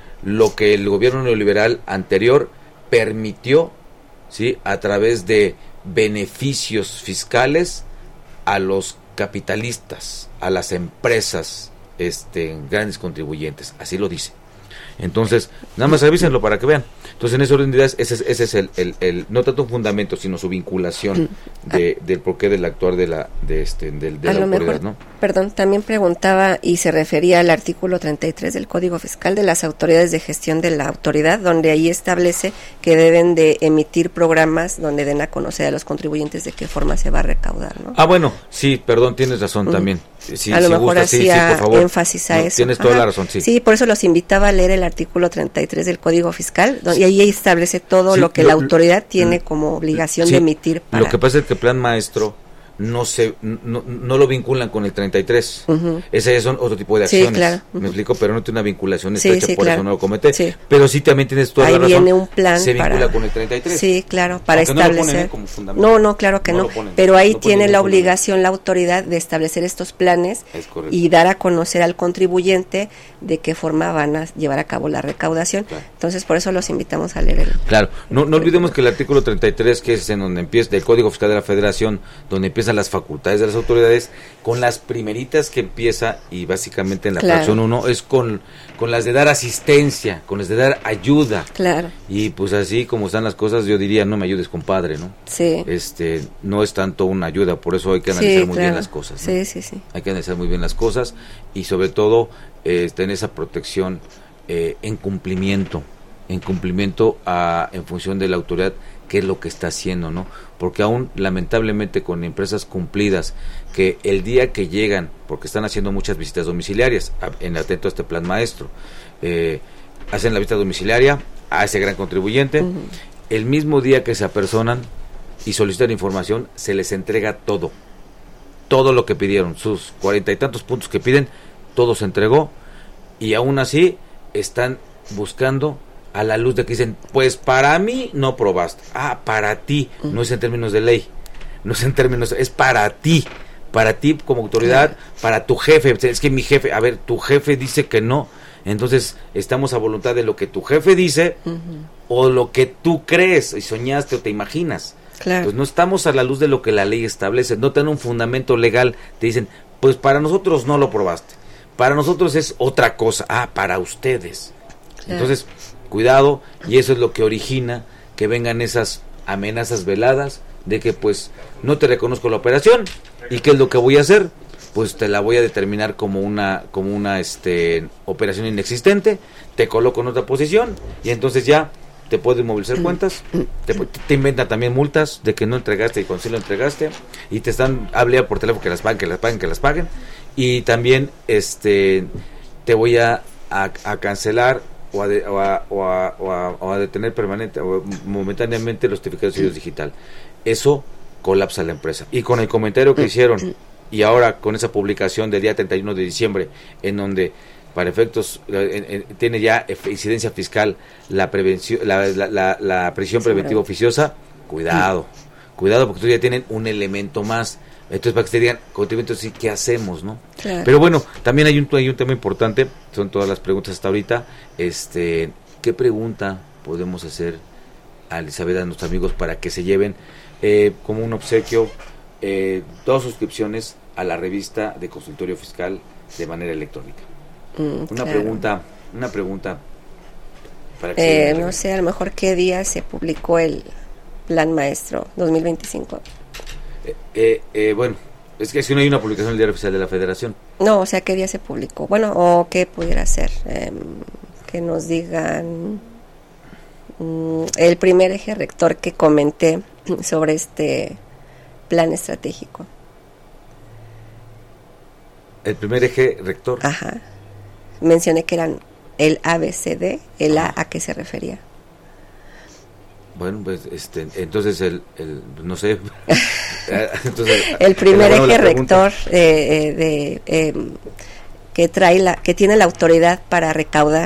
lo que el gobierno neoliberal anterior permitió, ¿sí?, a través de beneficios fiscales a los capitalistas, a las empresas, este, grandes contribuyentes, así lo dice. Entonces, nada más revísenlo para que vean. Entonces, en ese orden de ideas, ese, ese es el, el, el, no tanto un fundamento, sino su vinculación de, del porqué del actuar de la, de este, del, de a la lo autoridad, mejor, ¿no? Perdón, también preguntaba y se refería al artículo treinta y tres del Código Fiscal de las autoridades de gestión de la autoridad, donde ahí establece que deben de emitir programas donde den a conocer a los contribuyentes de qué forma se va a recaudar, ¿no? Ah, bueno, sí, perdón, tienes razón uh-huh. también. Sí, a lo si mejor gusta, hacía sí, sí, por favor. énfasis a no, eso. Tienes toda Ajá. la razón, sí. Sí, por eso los invitaba a leer el artículo treinta y tres del Código Fiscal, donde, y ahí establece todo sí, lo que lo, la autoridad lo, tiene como obligación sí, de emitir. Para... Lo que pasa es que el plan maestro no se no, no lo vinculan con el treinta y tres. Uh-huh. Ese son otro tipo de acciones. Sí, claro. Uh-huh. Me explico, pero no tiene una vinculación sí, estrecha, sí, por claro. eso no lo comete. Sí. Pero sí también tienes toda ahí la razón. Ahí viene un plan se vincula para... con el treinta y tres. Sí, claro, para Aunque establecer. No, lo ponen, ¿eh? Como fundamento. no, no, claro que no. no. Ponen, pero ahí no tiene la obligación fundamento. la autoridad de establecer estos planes Es y dar a conocer al contribuyente de qué forma van a llevar a cabo la recaudación. Claro. Entonces, por eso los invitamos a leer el... Claro, no, no olvidemos que el artículo treinta y tres, que es en donde empieza, del Código Fiscal de la Federación, donde empiezan las facultades de las autoridades, con las primeritas que empieza, y básicamente en la claro. fracción uno, es con, con las de dar asistencia, con las de dar ayuda. Claro. Y pues así como están las cosas, yo diría, no me ayudes, compadre, ¿no? Sí. Este, no es tanto una ayuda, por eso hay que analizar sí, muy claro. bien las cosas, ¿no? Sí, sí, sí. Hay que analizar muy bien las cosas y sobre todo eh, tener esa protección eh, en cumplimiento, en cumplimiento a, en función de la autoridad, qué es lo que está haciendo, ¿no? Porque aún lamentablemente con empresas cumplidas, que el día que llegan, porque están haciendo muchas visitas domiciliarias, a, en atento a este plan maestro, eh, hacen la visita domiciliaria a ese gran contribuyente, uh-huh. el mismo día que se apersonan y solicitan información, se les entrega todo, todo lo que pidieron, sus cuarenta y tantos puntos que piden, todo se entregó, y aún así están buscando a la luz de que dicen, pues para mí no probaste. Ah, para ti, no es en términos de ley, no es en términos, es para ti, para ti como autoridad, claro. Para tu jefe, es que mi jefe, a ver, tu jefe dice que no, entonces estamos a voluntad de lo que tu jefe dice, uh-huh. o lo que tú crees, y soñaste o te imaginas. Claro. Pues no estamos a la luz de lo que la ley establece, no tienen un fundamento legal, te dicen, pues para nosotros no lo probaste, para nosotros es otra cosa, ah, para ustedes. Claro. Entonces, cuidado, y eso es lo que origina que vengan esas amenazas veladas de que pues no te reconozco la operación, y qué es lo que voy a hacer, pues te la voy a determinar como una como una este operación inexistente, te coloco en otra posición, y entonces ya te pueden movilizar cuentas, te, te inventan también multas de que no entregaste y cuando sí lo entregaste, y te están hablando por teléfono que las paguen, que las paguen, que las paguen, y también este te voy a, a, a cancelar o a, de, o, a, o, a, o, a, o a detener permanente o momentáneamente los certificados de sellos digital. Eso colapsa la empresa. Y con el comentario que hicieron, y ahora con esa publicación del día treinta y uno de diciembre, en donde para efectos eh, eh, tiene ya incidencia fiscal la prevención, la, la, la, la prisión preventiva oficiosa, cuidado, cuidado, porque ustedes ya tienen un elemento más. Entonces, para que te digan, contribuyentes, sí, ¿qué hacemos, no? Claro. Pero bueno, también hay un, hay un tema importante, son todas las preguntas hasta ahorita. Este, ¿qué pregunta podemos hacer a Elizabeth, a nuestros amigos, para que se lleven eh, como un obsequio eh, dos suscripciones a la revista de Consultorio Fiscal de manera electrónica? Mm, una claro. pregunta, una pregunta para que eh, no sé, a lo mejor qué día se publicó el Plan Maestro dos mil veinticinco. Eh, eh, eh, bueno, es que si no hay una publicación en el Diario Oficial de la Federación. No, o sea, ¿qué día se publicó? Bueno, o qué pudiera ser, eh, que nos digan mm, el primer eje rector que comenté sobre este plan estratégico. El primer eje rector. Ajá. Mencioné que eran el A B C D, el A, ¿a qué se refería? Bueno, pues este, entonces el, el no sé. entonces, el primer eje rector eh, de eh, que trae la, que tiene la autoridad para recaudar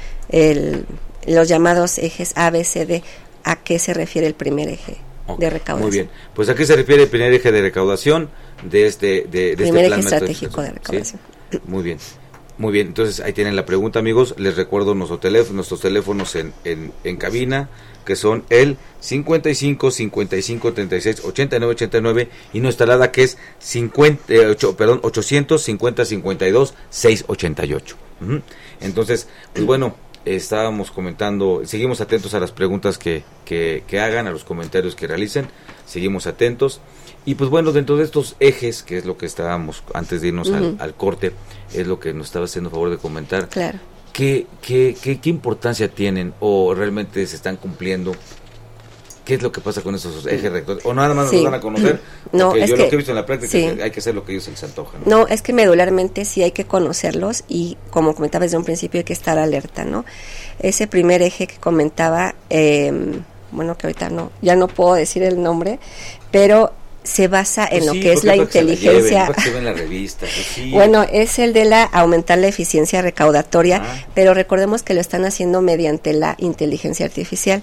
el, los llamados ejes A, B, C, D. ¿A qué se refiere el primer eje okay, de recaudación? Muy bien. Pues a qué se refiere el primer eje de recaudación de este de, de primer este plan eje estratégico de recaudación. ¿Sí? Muy bien. Muy bien, entonces ahí tienen la pregunta, amigos. Les recuerdo nuestro teléfono, nuestros teléfonos en, en, en cabina, que son el cincuenta y cinco, cincuenta y cinco, treinta y seis, ochenta y nueve, ochenta y nueve, y nuestra alada que es cincuenta, eh, ocho, perdón, ochocientos cincuenta, cincuenta y dos, seiscientos ochenta y ocho. Uh-huh. Entonces, pues bueno, estábamos comentando, seguimos atentos a las preguntas que, que, que hagan, a los comentarios que realicen, seguimos atentos. Y pues bueno, dentro de estos ejes, que es lo que estábamos, antes de irnos uh-huh. al, al corte, es lo que nos estaba haciendo favor de comentar. Claro. ¿Qué, qué, qué, ¿Qué importancia tienen o realmente se están cumpliendo? ¿Qué es lo que pasa con esos ejes rectores? ¿O nada más sí. nos van a conocer? No, porque es yo que, lo que he visto en la práctica sí. es que hay que hacer lo que ellos les antoja. ¿no? no, es que medularmente sí hay que conocerlos y, como comentaba desde un principio, hay que estar alerta, ¿no? Ese primer eje que comentaba, eh, bueno, que ahorita no, ya no puedo decir el nombre, pero se basa en pues lo sí, que es la inteligencia. Que la, la revista, pues sí. Bueno, es el de la aumentar la eficiencia recaudatoria, ah. pero recordemos que lo están haciendo mediante la inteligencia artificial.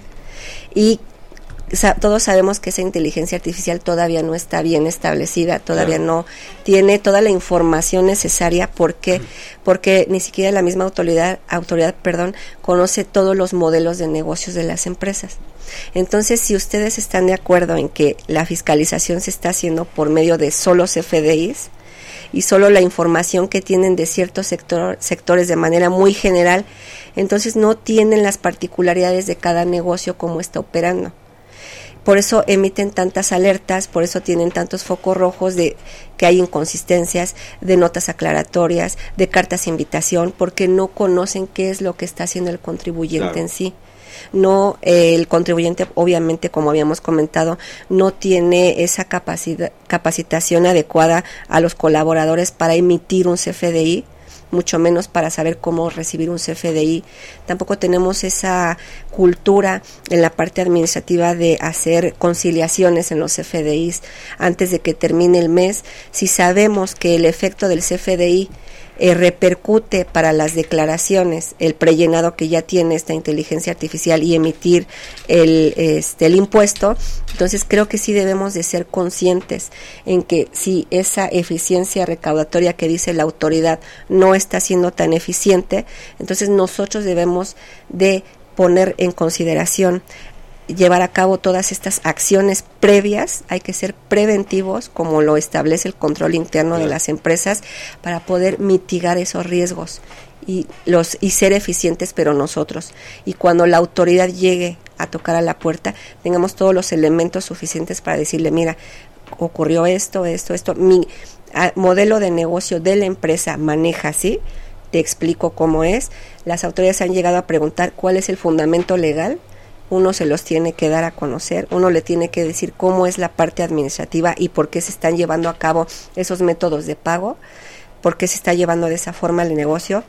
Y sa- todos sabemos que esa inteligencia artificial todavía no está bien establecida, todavía claro. no tiene toda la información necesaria. ¿Por qué? Porque ni siquiera la misma autoridad, autoridad, perdón, conoce todos los modelos de negocios de las empresas. Entonces, si ustedes están de acuerdo en que la fiscalización se está haciendo por medio de solo C F D Is y solo la información que tienen de ciertos sector, sectores de manera muy general, entonces no tienen las particularidades de cada negocio como está operando. Por eso emiten tantas alertas, por eso tienen tantos focos rojos de que hay inconsistencias, de notas aclaratorias, de cartas de invitación, porque no conocen qué es lo que está haciendo el contribuyente claro. en sí. No, eh, el contribuyente, obviamente, como habíamos comentado, no tiene esa capacidad, capacitación adecuada a los colaboradores para emitir un C F D I, mucho menos para saber cómo recibir un C F D I. Tampoco tenemos esa cultura en la parte administrativa de hacer conciliaciones en los C F D Is antes de que termine el mes. Si sabemos que el efecto del C F D I Eh, repercute para las declaraciones, el prellenado que ya tiene esta inteligencia artificial y emitir el, este, el impuesto, entonces creo que sí debemos de ser conscientes en que si esa eficiencia recaudatoria que dice la autoridad no está siendo tan eficiente, entonces nosotros debemos de poner en consideración llevar a cabo todas estas acciones previas. Hay que ser preventivos, como lo establece el control interno de las empresas, para poder mitigar esos riesgos y los y ser eficientes, pero nosotros. Y cuando la autoridad llegue a tocar a la puerta, tengamos todos los elementos suficientes para decirle, mira, ocurrió esto, esto, esto, mi a, modelo de negocio de la empresa maneja así, te explico cómo es. Las autoridades han llegado a preguntar cuál es el fundamento legal. Uno se los tiene que dar a conocer, uno le tiene que decir cómo es la parte administrativa y por qué se están llevando a cabo esos métodos de pago, por qué se está llevando de esa forma el negocio.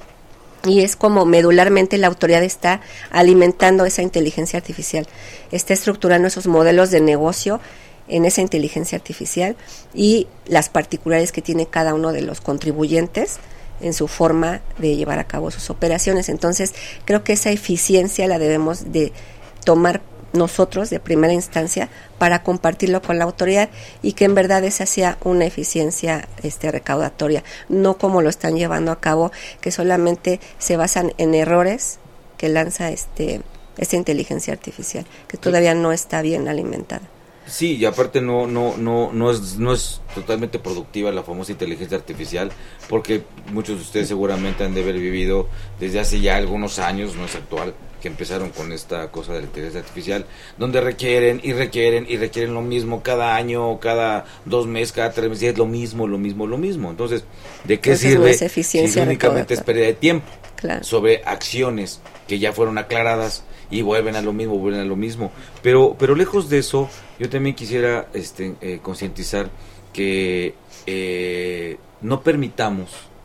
Y es como medularmente la autoridad está alimentando esa inteligencia artificial, está estructurando esos modelos de negocio en esa inteligencia artificial y las particularidades que tiene cada uno de los contribuyentes en su forma de llevar a cabo sus operaciones. Entonces, creo que esa eficiencia la debemos de tomar nosotros de primera instancia para compartirlo con la autoridad y que en verdad esa sea una eficiencia este, recaudatoria, no como lo están llevando a cabo, que solamente se basan en errores que lanza este esta inteligencia artificial, que todavía no está bien alimentada. Sí, y aparte no no no no es no es totalmente productiva la famosa inteligencia artificial, porque muchos de ustedes seguramente han de haber vivido desde hace ya algunos años, no es actual, que empezaron con esta cosa de la inteligencia artificial, donde requieren y requieren y requieren lo mismo cada año, cada dos meses, cada tres meses, es lo mismo, lo mismo, lo mismo. Entonces, ¿de qué Entonces, sirve no es si únicamente es pérdida de tiempo? Claro. Sobre acciones que ya fueron aclaradas y vuelven a lo mismo, vuelven a lo mismo. Pero pero lejos de eso, yo también quisiera este eh, concientizar que eh, no permitamos,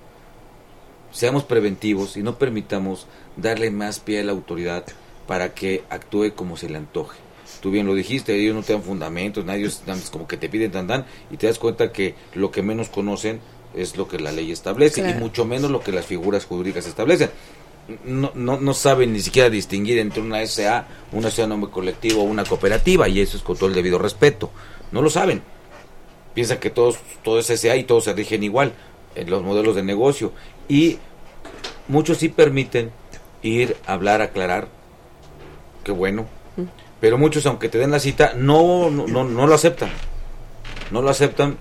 seamos preventivos y no permitamos darle más pie a la autoridad para que actúe como se le antoje. Tú bien lo dijiste, ellos no te dan fundamentos, nadie es como que te piden tan tan, y te das cuenta que lo que menos conocen es lo que la ley establece, claro, y mucho menos lo que las figuras jurídicas establecen. No, no, no saben ni siquiera distinguir entre una S A, una sociedad nombre colectivo o una cooperativa, y eso es con todo el debido respeto. No lo saben. Piensan que todos, todo es S A y todos se rigen igual en los modelos de negocio. Y muchos sí permiten ir a hablar, aclarar, qué bueno, pero muchos, aunque te den la cita, no no, no, no lo aceptan, no lo aceptan,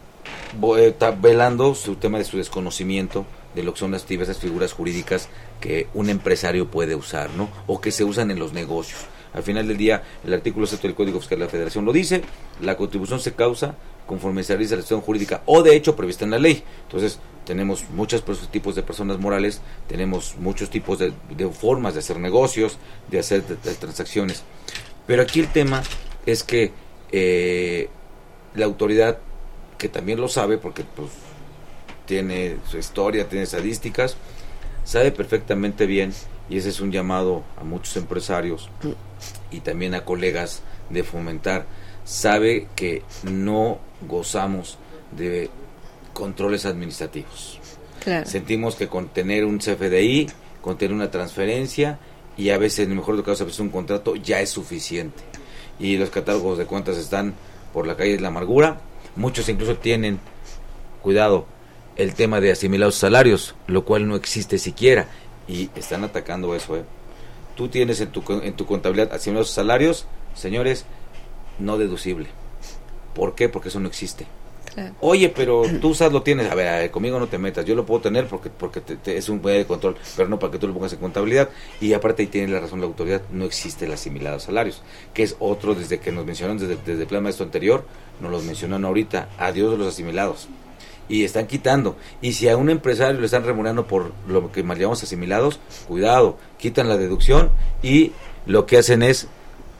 velando su tema de su desconocimiento de lo que son las diversas figuras jurídicas que un empresario puede usar, ¿no? O que se usan en los negocios. Al final del día, el artículo sexto del Código Fiscal de la Federación lo dice: la contribución se causa conforme se realiza la acción jurídica o de hecho prevista en la ley. Entonces, tenemos muchos tipos de personas morales, tenemos muchos tipos de, de formas de hacer negocios, de hacer de, de transacciones. Pero aquí el tema es que eh, la autoridad, que también lo sabe porque pues tiene su historia, tiene estadísticas, sabe perfectamente bien, y ese es un llamado a muchos empresarios y también a colegas de fomentar, sabe que no gozamos de controles administrativos. Claro. Sentimos que con tener un C F D I, con tener una transferencia y a veces, en el mejor de los casos, a veces un contrato, ya es suficiente. Y los catálogos de cuentas están por la calle de la amargura. Muchos incluso tienen, cuidado, el tema de asimilados salarios, lo cual no existe siquiera, y están atacando eso. ¿eh? Tú tienes en tu, en tu contabilidad asimilados salarios, señores, no deducible. ¿Por qué? Porque eso no existe. Claro. Oye, pero tú sabes, lo tienes. A ver, a ver, conmigo no te metas. Yo lo puedo tener porque porque te, te, es un medio de control, pero no para que tú lo pongas en contabilidad. Y aparte, ahí tiene la razón la autoridad, no existe el asimilado a salarios, que es otro, desde que nos mencionaron, desde, desde el plan maestro anterior, nos los mencionan ahorita. Adiós de los asimilados. Y están quitando. Y si a un empresario le están remunerando por lo que mal llamamos asimilados, cuidado, quitan la deducción y lo que hacen es,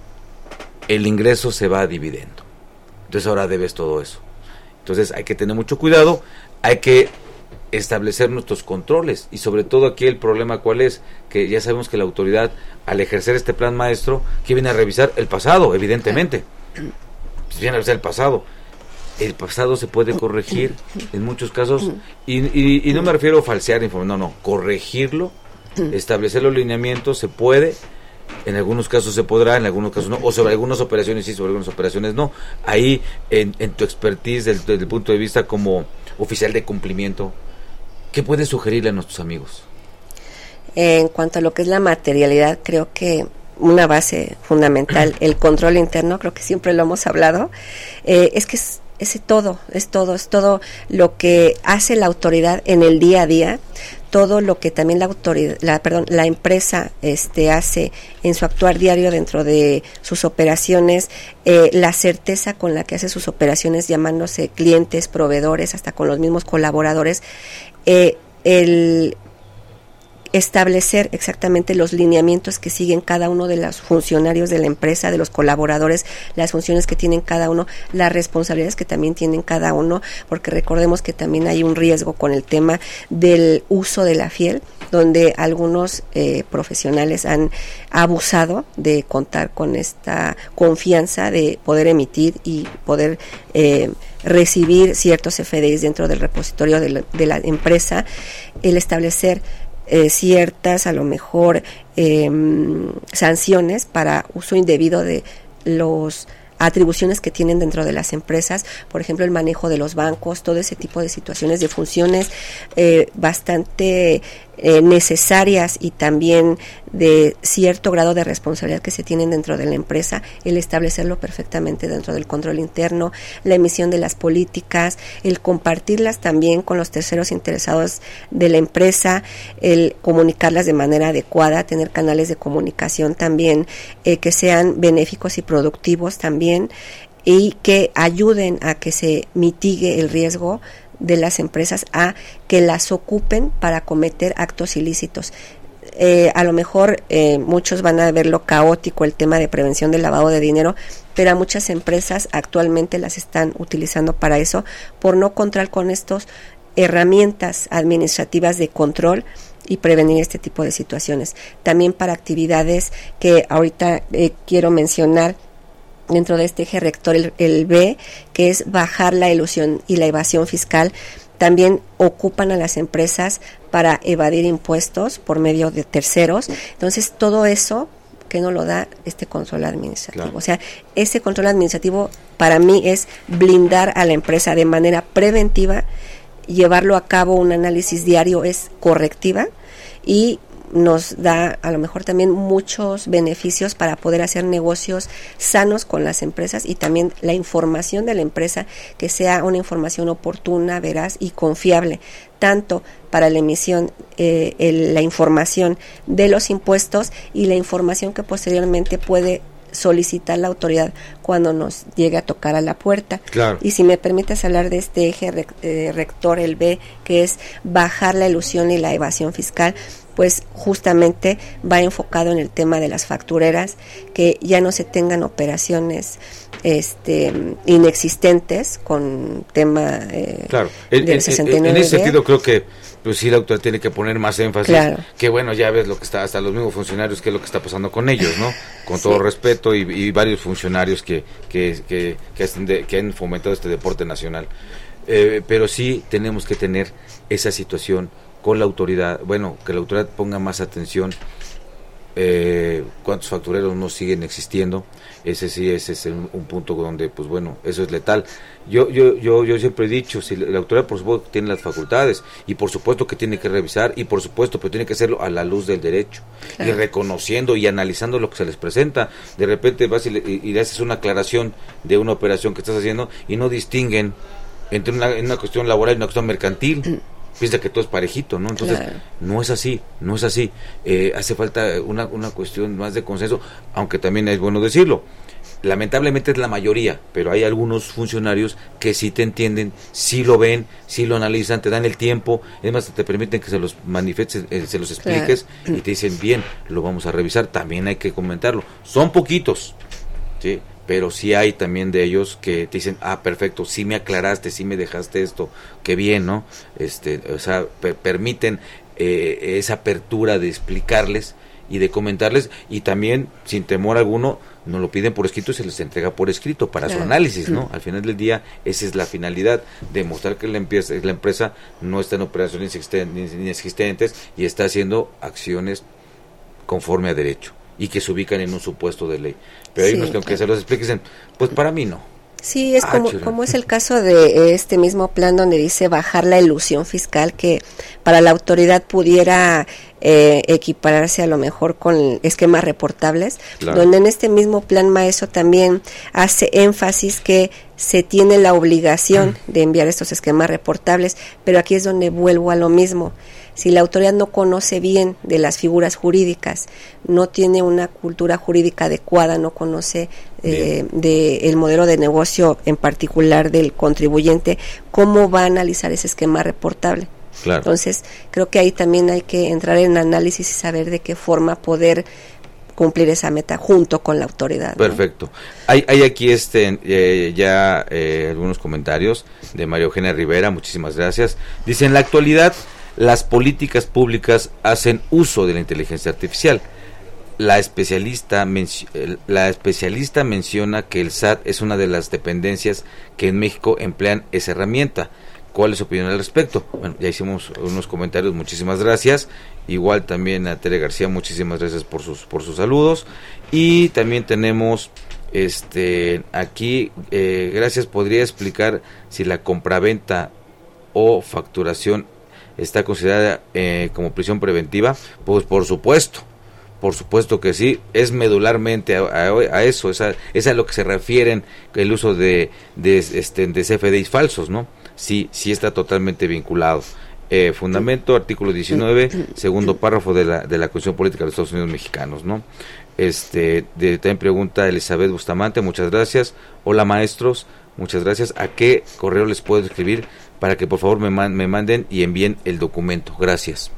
el ingreso se va a dividendo. Entonces ahora debes todo eso. Entonces hay que tener mucho cuidado, hay que establecer nuestros controles, y sobre todo aquí el problema cuál es, que ya sabemos que la autoridad al ejercer este plan maestro, que viene a revisar el pasado, evidentemente, pues viene a revisar el pasado. El pasado se puede corregir en muchos casos, y, y, y no me refiero a falsear información, no, no, corregirlo, establecer los lineamientos, se puede, en algunos casos se podrá, en algunos casos no, o sobre algunas operaciones sí, sobre algunas operaciones no. Ahí, en, en tu expertise, desde, desde el punto de vista como oficial de cumplimiento, ¿qué puedes sugerirle a nuestros amigos? En cuanto a lo que es la materialidad, creo que una base fundamental, el control interno, creo que siempre lo hemos hablado, eh, es que es, es todo, es todo, es todo lo que hace la autoridad en el día a día, todo lo que también la autoridad, la, perdón, la empresa este hace en su actuar diario dentro de sus operaciones, eh, la certeza con la que hace sus operaciones, llamándose clientes, proveedores, hasta con los mismos colaboradores, eh, el establecer exactamente los lineamientos que siguen cada uno de los funcionarios de la empresa, de los colaboradores, las funciones que tienen cada uno, las responsabilidades que también tienen cada uno, porque recordemos que también hay un riesgo con el tema del uso de la fiel, donde algunos eh, profesionales han abusado de contar con esta confianza de poder emitir y poder eh, recibir ciertos F D Is dentro del repositorio de la, de la empresa, el establecer Eh, ciertas, a lo mejor, eh, sanciones para uso indebido de los atribuciones que tienen dentro de las empresas, por ejemplo, el manejo de los bancos, todo ese tipo de situaciones, de funciones eh, bastante eh, necesarias y también de cierto grado de responsabilidad que se tienen dentro de la empresa, el establecerlo perfectamente dentro del control interno, la emisión de las políticas, el compartirlas también con los terceros interesados de la empresa, el comunicarlas de manera adecuada, tener canales de comunicación también eh, que sean benéficos y productivos también, y que ayuden a que se mitigue el riesgo de las empresas a que las ocupen para cometer actos ilícitos. Eh, a lo mejor eh, muchos van a verlo caótico el tema de prevención del lavado de dinero, pero a muchas empresas actualmente las están utilizando para eso, por no contar con estas herramientas administrativas de control y prevenir este tipo de situaciones. También para actividades que ahorita eh, quiero mencionar dentro de este eje rector, el, el B, que es bajar la elusión y la evasión fiscal. También ocupan a las empresas para evadir impuestos por medio de terceros. Entonces, todo eso que no lo da este control administrativo. Claro. O sea, ese control administrativo para mí es blindar a la empresa de manera preventiva, llevarlo a cabo un análisis diario es correctiva y nos da a lo mejor también muchos beneficios para poder hacer negocios sanos con las empresas, y también la información de la empresa que sea una información oportuna, veraz y confiable, tanto para la emisión, eh, el, la información de los impuestos y la información que posteriormente puede solicitar la autoridad cuando nos llegue a tocar a la puerta. Claro. Y si me permites hablar de este eje rec, eh, rector, el B, que es bajar la elusión y la evasión fiscal, pues justamente va enfocado en el tema de las factureras, que ya no se tengan operaciones este inexistentes con tema eh, claro. en, del en, sesenta y nueve. En ese sentido creo que pues sí, la autoridad tiene que poner más énfasis, claro. Que bueno, ya ves lo que está, hasta los mismos funcionarios, qué es lo que está pasando con ellos, ¿no? Con sí. todo respeto, y, y varios funcionarios que que que, que, hacen de, que han fomentado este deporte nacional, eh, pero sí tenemos que tener esa situación con la autoridad, bueno, que la autoridad ponga más atención, eh, cuántos factureros no siguen existiendo. Ese sí, ese es un, un punto donde, pues bueno, eso es letal. Yo yo yo yo siempre he dicho, si la, la autoridad por supuesto tiene las facultades, y por supuesto que tiene que revisar, y por supuesto, pero tiene que hacerlo a la luz del derecho, claro. Y reconociendo y analizando lo que se les presenta. De repente vas y le, y le haces una aclaración de una operación que estás haciendo y no distinguen entre una, una cuestión laboral y una cuestión mercantil. Mm. Piensa que todo es parejito, ¿no? Entonces, claro. no es así, no es así. Eh, hace falta una, una cuestión más de consenso, aunque también es bueno decirlo. Lamentablemente es la mayoría, pero hay algunos funcionarios que sí te entienden, sí lo ven, sí lo analizan, te dan el tiempo, es más, te permiten que se los manifiestes, eh, se los expliques, claro. Y te dicen, bien, lo vamos a revisar. También hay que comentarlo. Son poquitos, ¿sí? pero sí hay también de ellos que te dicen, ah, perfecto, sí me aclaraste, sí me dejaste esto, qué bien, ¿no? Este, o sea, per- permiten eh, esa apertura de explicarles y de comentarles, y también, sin temor alguno, nos lo piden por escrito y se les entrega por escrito para claro. su análisis, ¿no? Al final del día, esa es la finalidad, demostrar que la empresa, la empresa no está en operaciones inexistentes y está haciendo acciones conforme a derecho y que se ubican en un supuesto de ley. Pero sí, hay unos que aunque claro. se los expliquen, pues para mí no. Sí, es ah, como, como es el caso de este mismo plan donde dice bajar la elusión fiscal, que para la autoridad pudiera eh, equipararse a lo mejor con esquemas reportables, claro. donde en este mismo plan maestro también hace énfasis que se tiene la obligación mm. de enviar estos esquemas reportables, pero aquí es donde vuelvo a lo mismo. Si la autoridad no conoce bien de las figuras jurídicas, no tiene una cultura jurídica adecuada, no conoce eh, de el modelo de negocio en particular del contribuyente, ¿cómo va a analizar ese esquema reportable? Claro. Entonces, creo que ahí también hay que entrar en análisis y saber de qué forma poder cumplir esa meta junto con la autoridad. Perfecto. ¿No? Hay, hay aquí este eh, ya eh, algunos comentarios de María Eugenia Rivera, muchísimas gracias. Dice, en la actualidad, las políticas públicas hacen uso de la inteligencia artificial. La especialista, menci- la especialista menciona que el S A T es una de las dependencias que en México emplean esa herramienta. ¿Cuál es su opinión al respecto? Bueno, ya hicimos unos comentarios, muchísimas gracias. Igual también a Tere García, muchísimas gracias por sus por sus saludos. Y también tenemos este aquí, eh, gracias, ¿podría explicar si la compraventa o facturación está considerada eh, como prisión preventiva? Pues por supuesto, por supuesto que sí, es medularmente a, a, a eso, es a, es a lo que se refieren el uso de, de, este, de C F D Is falsos, ¿no? Sí, sí está totalmente vinculado. Eh, fundamento, artículo diecinueve, segundo párrafo de la, de la Constitución Política de los Estados Unidos Mexicanos, ¿no? Este, de, también pregunta Elizabeth Bustamante, muchas gracias. Hola maestros, muchas gracias. ¿A qué correo les puedo escribir para que por favor me, man, me manden y envíen el documento? Gracias.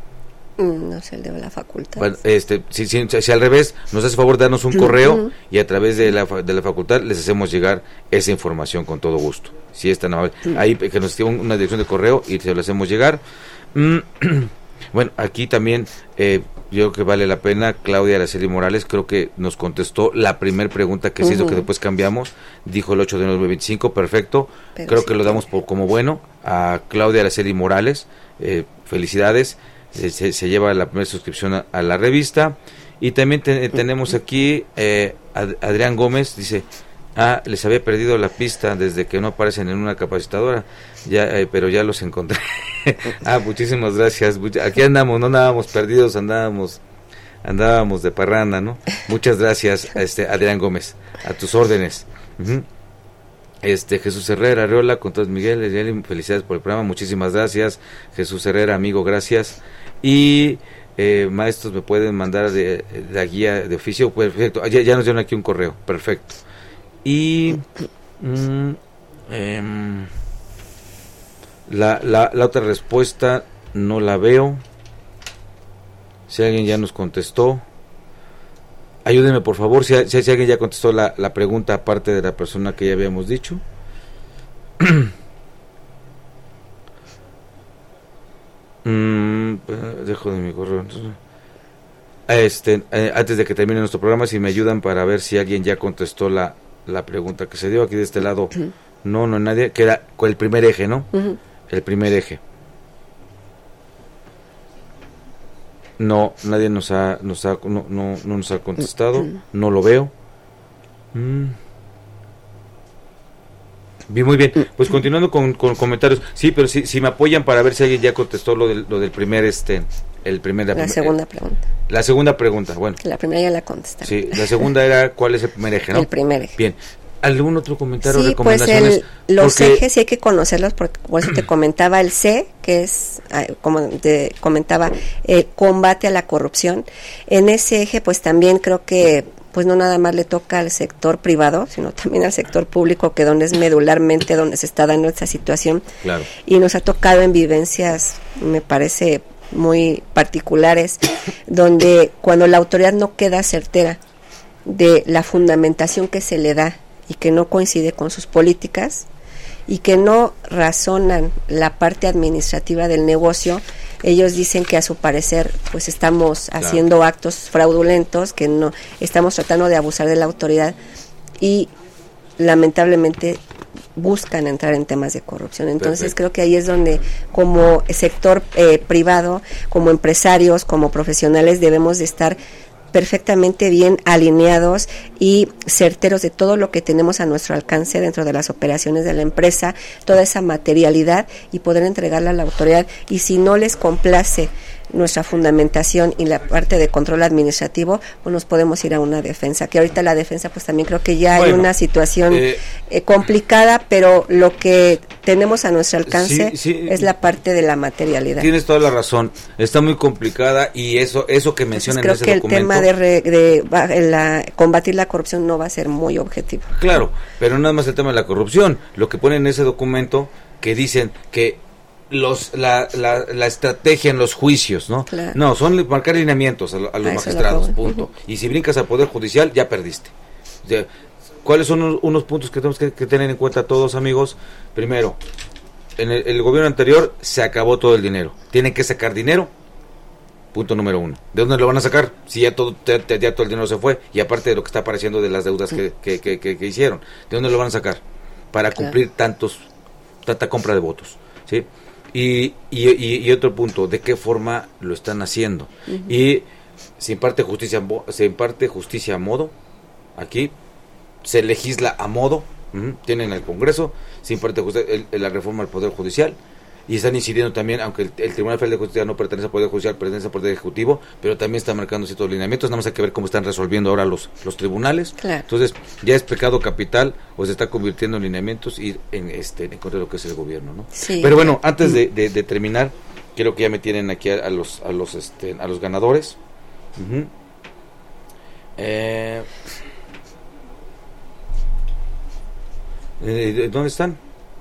No sé, el de la facultad. Bueno, este, si, si, si al revés, nos hace favor darnos un correo uh-huh. y a través de la, de la facultad les hacemos llegar esa información con todo gusto. Si es tan amable. Uh-huh. Ahí que nos escriban una dirección de correo y se lo hacemos llegar. Mm, bueno, aquí también eh, yo creo que vale la pena. Claudia Araceli Morales creo que nos contestó la primera pregunta que uh-huh. se hizo, que después cambiamos. Dijo el ocho de noviembre veinticinco, perfecto. Pero creo sí, que lo damos por como bueno. A Claudia Araceli Morales, eh, felicidades. Se, se, se lleva la primera suscripción a, a la revista. Y también te, tenemos aquí eh, Ad, Adrián Gómez, dice, ah, les había perdido la pista desde que no aparecen en una capacitadora, ya eh, pero ya los encontré. Ah, muchísimas gracias. Aquí andamos, no andábamos perdidos, andábamos andábamos de parranda, ¿no? Muchas gracias, este Adrián Gómez, a tus órdenes. Uh-huh. Este Jesús Herrera Arreola, con todos Miguel, felicidades por el programa, muchísimas gracias. Jesús Herrera, amigo, gracias. Y eh, maestros, me pueden mandar de, de la guía de oficio, perfecto. Ya, ya nos dieron aquí un correo, perfecto. Y mm, eh, la, la, la otra respuesta no la veo. Si alguien ya nos contestó, ayúdenme por favor, si, si, si alguien ya contestó la, la pregunta aparte de la persona que ya habíamos dicho. mm, dejo de mi correo. Este, eh, antes de que termine nuestro programa, si me ayudan para ver si alguien ya contestó la, la pregunta que se dio aquí de este lado. Uh-huh. No, no nadie, que era con el primer eje, ¿no? Uh-huh. El primer eje. No, nadie nos ha, nos ha no, no, no nos ha contestado, no lo veo. Mm. Bien, muy bien. Pues continuando con, con comentarios, sí, pero si, si me apoyan para ver si alguien ya contestó lo del, lo del primer, este, el primer. La, la segunda eh, pregunta. La segunda pregunta, bueno. La primera ya la contestaron. Sí, la segunda era cuál es el primer eje, ¿no? El primer eje. Bien. ¿Algún otro comentario o sí, recomendaciones? Pues el, los porque... ejes sí hay que conocerlos, porque por eso te comentaba el C, que es, como te comentaba, el combate a la corrupción. En ese eje, pues también creo que pues no nada más le toca al sector privado, sino también al sector público, que donde es medularmente donde se está dando esta situación. Claro. Y nos ha tocado en vivencias, me parece, muy particulares, donde cuando la autoridad no queda certera de la fundamentación que se le da y que no coincide con sus políticas y que no razonan la parte administrativa del negocio. Ellos dicen que a su parecer pues estamos claro. haciendo actos fraudulentos, que no estamos tratando de abusar de la autoridad y lamentablemente buscan entrar en temas de corrupción. Entonces Perfecto. Creo que ahí es donde como sector eh, privado, como empresarios, como profesionales debemos de estar perfectamente bien alineados y certeros de todo lo que tenemos a nuestro alcance dentro de las operaciones de la empresa, toda esa materialidad y poder entregarla a la autoridad. Y si no les complace nuestra fundamentación y la parte de control administrativo, pues nos podemos ir a una defensa, que ahorita la defensa pues también creo que ya bueno, hay una situación eh, eh, complicada, pero lo que tenemos a nuestro alcance sí, sí, es la parte de la materialidad. Tienes toda la razón, está muy complicada y eso eso que mencionan en ese documento. Creo que el tema de, re, de la, combatir la corrupción no va a ser muy objetivo. Claro, pero nada más el tema de la corrupción, lo que ponen en ese documento que dicen que los la, la, la estrategia en los juicios, ¿no? Claro. No, son marcar lineamientos a, a los a magistrados, punto. Uh-huh. Y si brincas al Poder Judicial, ya perdiste. O sea, ¿cuáles son unos, unos puntos que tenemos que, que tener en cuenta todos, amigos? Primero, en el, el gobierno anterior se acabó todo el dinero. Tienen que sacar dinero. Punto número uno. ¿De dónde lo van a sacar? Si ya todo, ya, ya todo el dinero se fue. Y aparte de lo que está apareciendo de las deudas que, que, que, que, que hicieron. ¿De dónde lo van a sacar? Para cumplir claro. tantos, tanta compra de votos. ¿Sí? Y, y, y otro punto, ¿de qué forma lo están haciendo? Uh-huh. Y se imparte justicia, se imparte justicia a modo, aquí se legisla a modo, uh-huh. tienen el Congreso, se imparte justicia, el, la reforma al Poder Judicial, y están incidiendo también, aunque el, el Tribunal Federal de Justicia no pertenece al Poder Judicial, pertenece al Poder Ejecutivo, pero también está marcando ciertos lineamientos, nada más hay que ver cómo están resolviendo ahora los, los tribunales. Claro. Entonces, ya es pecado capital, o se está convirtiendo en lineamientos y en este en contra de lo que es el gobierno, ¿no? Sí. Pero bueno, antes de, de, de terminar, quiero que ya me tienen aquí a, a los a los este a los ganadores. Uh-huh. eh, eh, ¿Dónde están?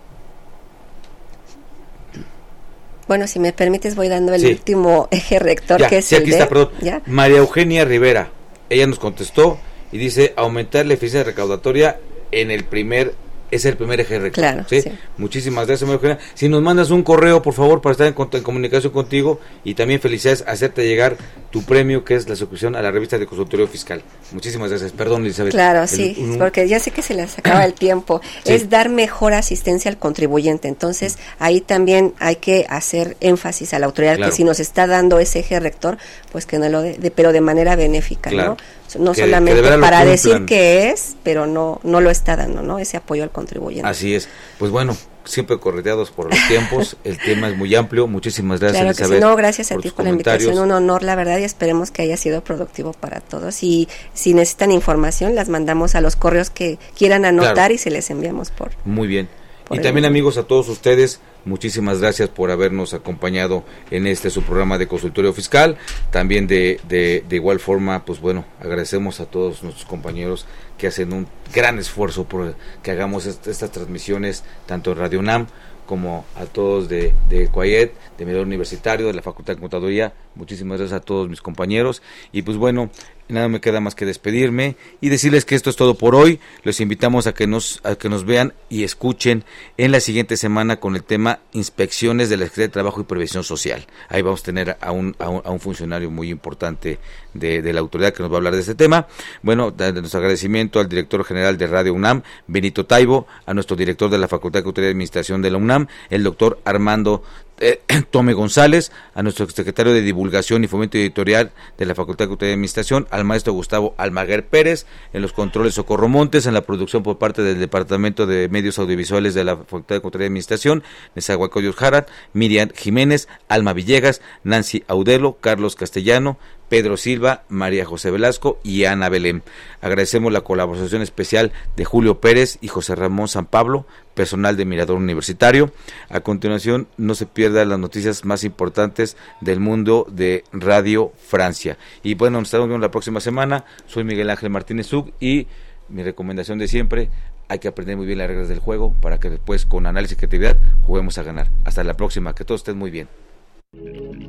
Bueno, si me permites voy dando el sí. último eje rector, ya, que es sí, el aquí de... está, perdón. ¿Ya? María Eugenia Rivera, ella nos contestó y dice aumentar la eficiencia recaudatoria en el primer, es el primer eje rector. Claro, ¿sí? Sí. Muchísimas gracias, María Eugenia. Si nos mandas un correo, por favor, para estar en, en comunicación contigo, y también felicidades, hacerte llegar tu premio, que es la suscripción a la revista de consultorio fiscal. Muchísimas gracias. Perdón, Elizabeth. Claro, el, sí, un, porque ya sé que se les acaba el tiempo. Sí. Es dar mejor asistencia al contribuyente. Entonces, ahí también hay que hacer énfasis a la autoridad, claro. que si nos está dando ese eje rector, pues que no lo de, de pero de manera benéfica, claro. ¿no? No que, solamente que para decir que es, pero no no lo está dando, ¿no? Ese apoyo al contribuyente. Así es. Pues bueno, siempre correteados por los tiempos, el tema es muy amplio. Muchísimas gracias, claro que Elizabeth. Sí. No, gracias a ti por la invitación, un honor, la verdad, y esperemos que haya sido productivo para todos. Y si necesitan información, las mandamos a los correos que quieran anotar, claro. y se les enviamos por... Muy bien. Y también, amigos, a todos ustedes, muchísimas gracias por habernos acompañado en este su programa de consultorio fiscal. También de, de, de igual forma, pues bueno, agradecemos a todos nuestros compañeros que hacen un gran esfuerzo por que hagamos est- estas transmisiones, tanto en Radio UNAM como a todos de, de Cuayet, de Mirador Universitario, de la Facultad de Contaduría. Muchísimas gracias a todos mis compañeros. Y pues bueno, nada me queda más que despedirme y decirles que esto es todo por hoy. Los invitamos a que nos a que nos vean y escuchen en la siguiente semana con el tema inspecciones de la Secretaría de Trabajo y Previsión Social. Ahí vamos a tener a un a un, a un funcionario muy importante de, de la autoridad que nos va a hablar de este tema. Bueno, de, de nuestro agradecimiento al director general de Radio UNAM, Benito Taibo, a nuestro director de la Facultad de Contaduría y Administración de la UNAM, el doctor Armando Eh, Tome González, a nuestro secretario de Divulgación y Fomento Editorial de la Facultad de Contaduría y Administración, al maestro Gustavo Almaguer Pérez, en los controles Socorro Montes, en la producción por parte del Departamento de Medios Audiovisuales de la Facultad de Contaduría y Administración, Nezahualcóyotl Jarat, Miriam Jiménez, Alma Villegas, Nancy Audelo, Carlos Castellano, Pedro Silva, María José Velasco y Ana Belén. Agradecemos la colaboración especial de Julio Pérez y José Ramón San Pablo, personal de Mirador Universitario. A continuación, no se pierdan las noticias más importantes del mundo de Radio Francia. Y bueno, nos estamos viendo la próxima semana. Soy Miguel Ángel Martínez Zug y mi recomendación de siempre, hay que aprender muy bien las reglas del juego para que después, con análisis y creatividad, juguemos a ganar. Hasta la próxima, que todos estén muy bien.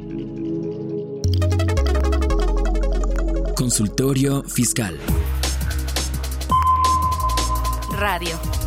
Consultorio Fiscal. Radio.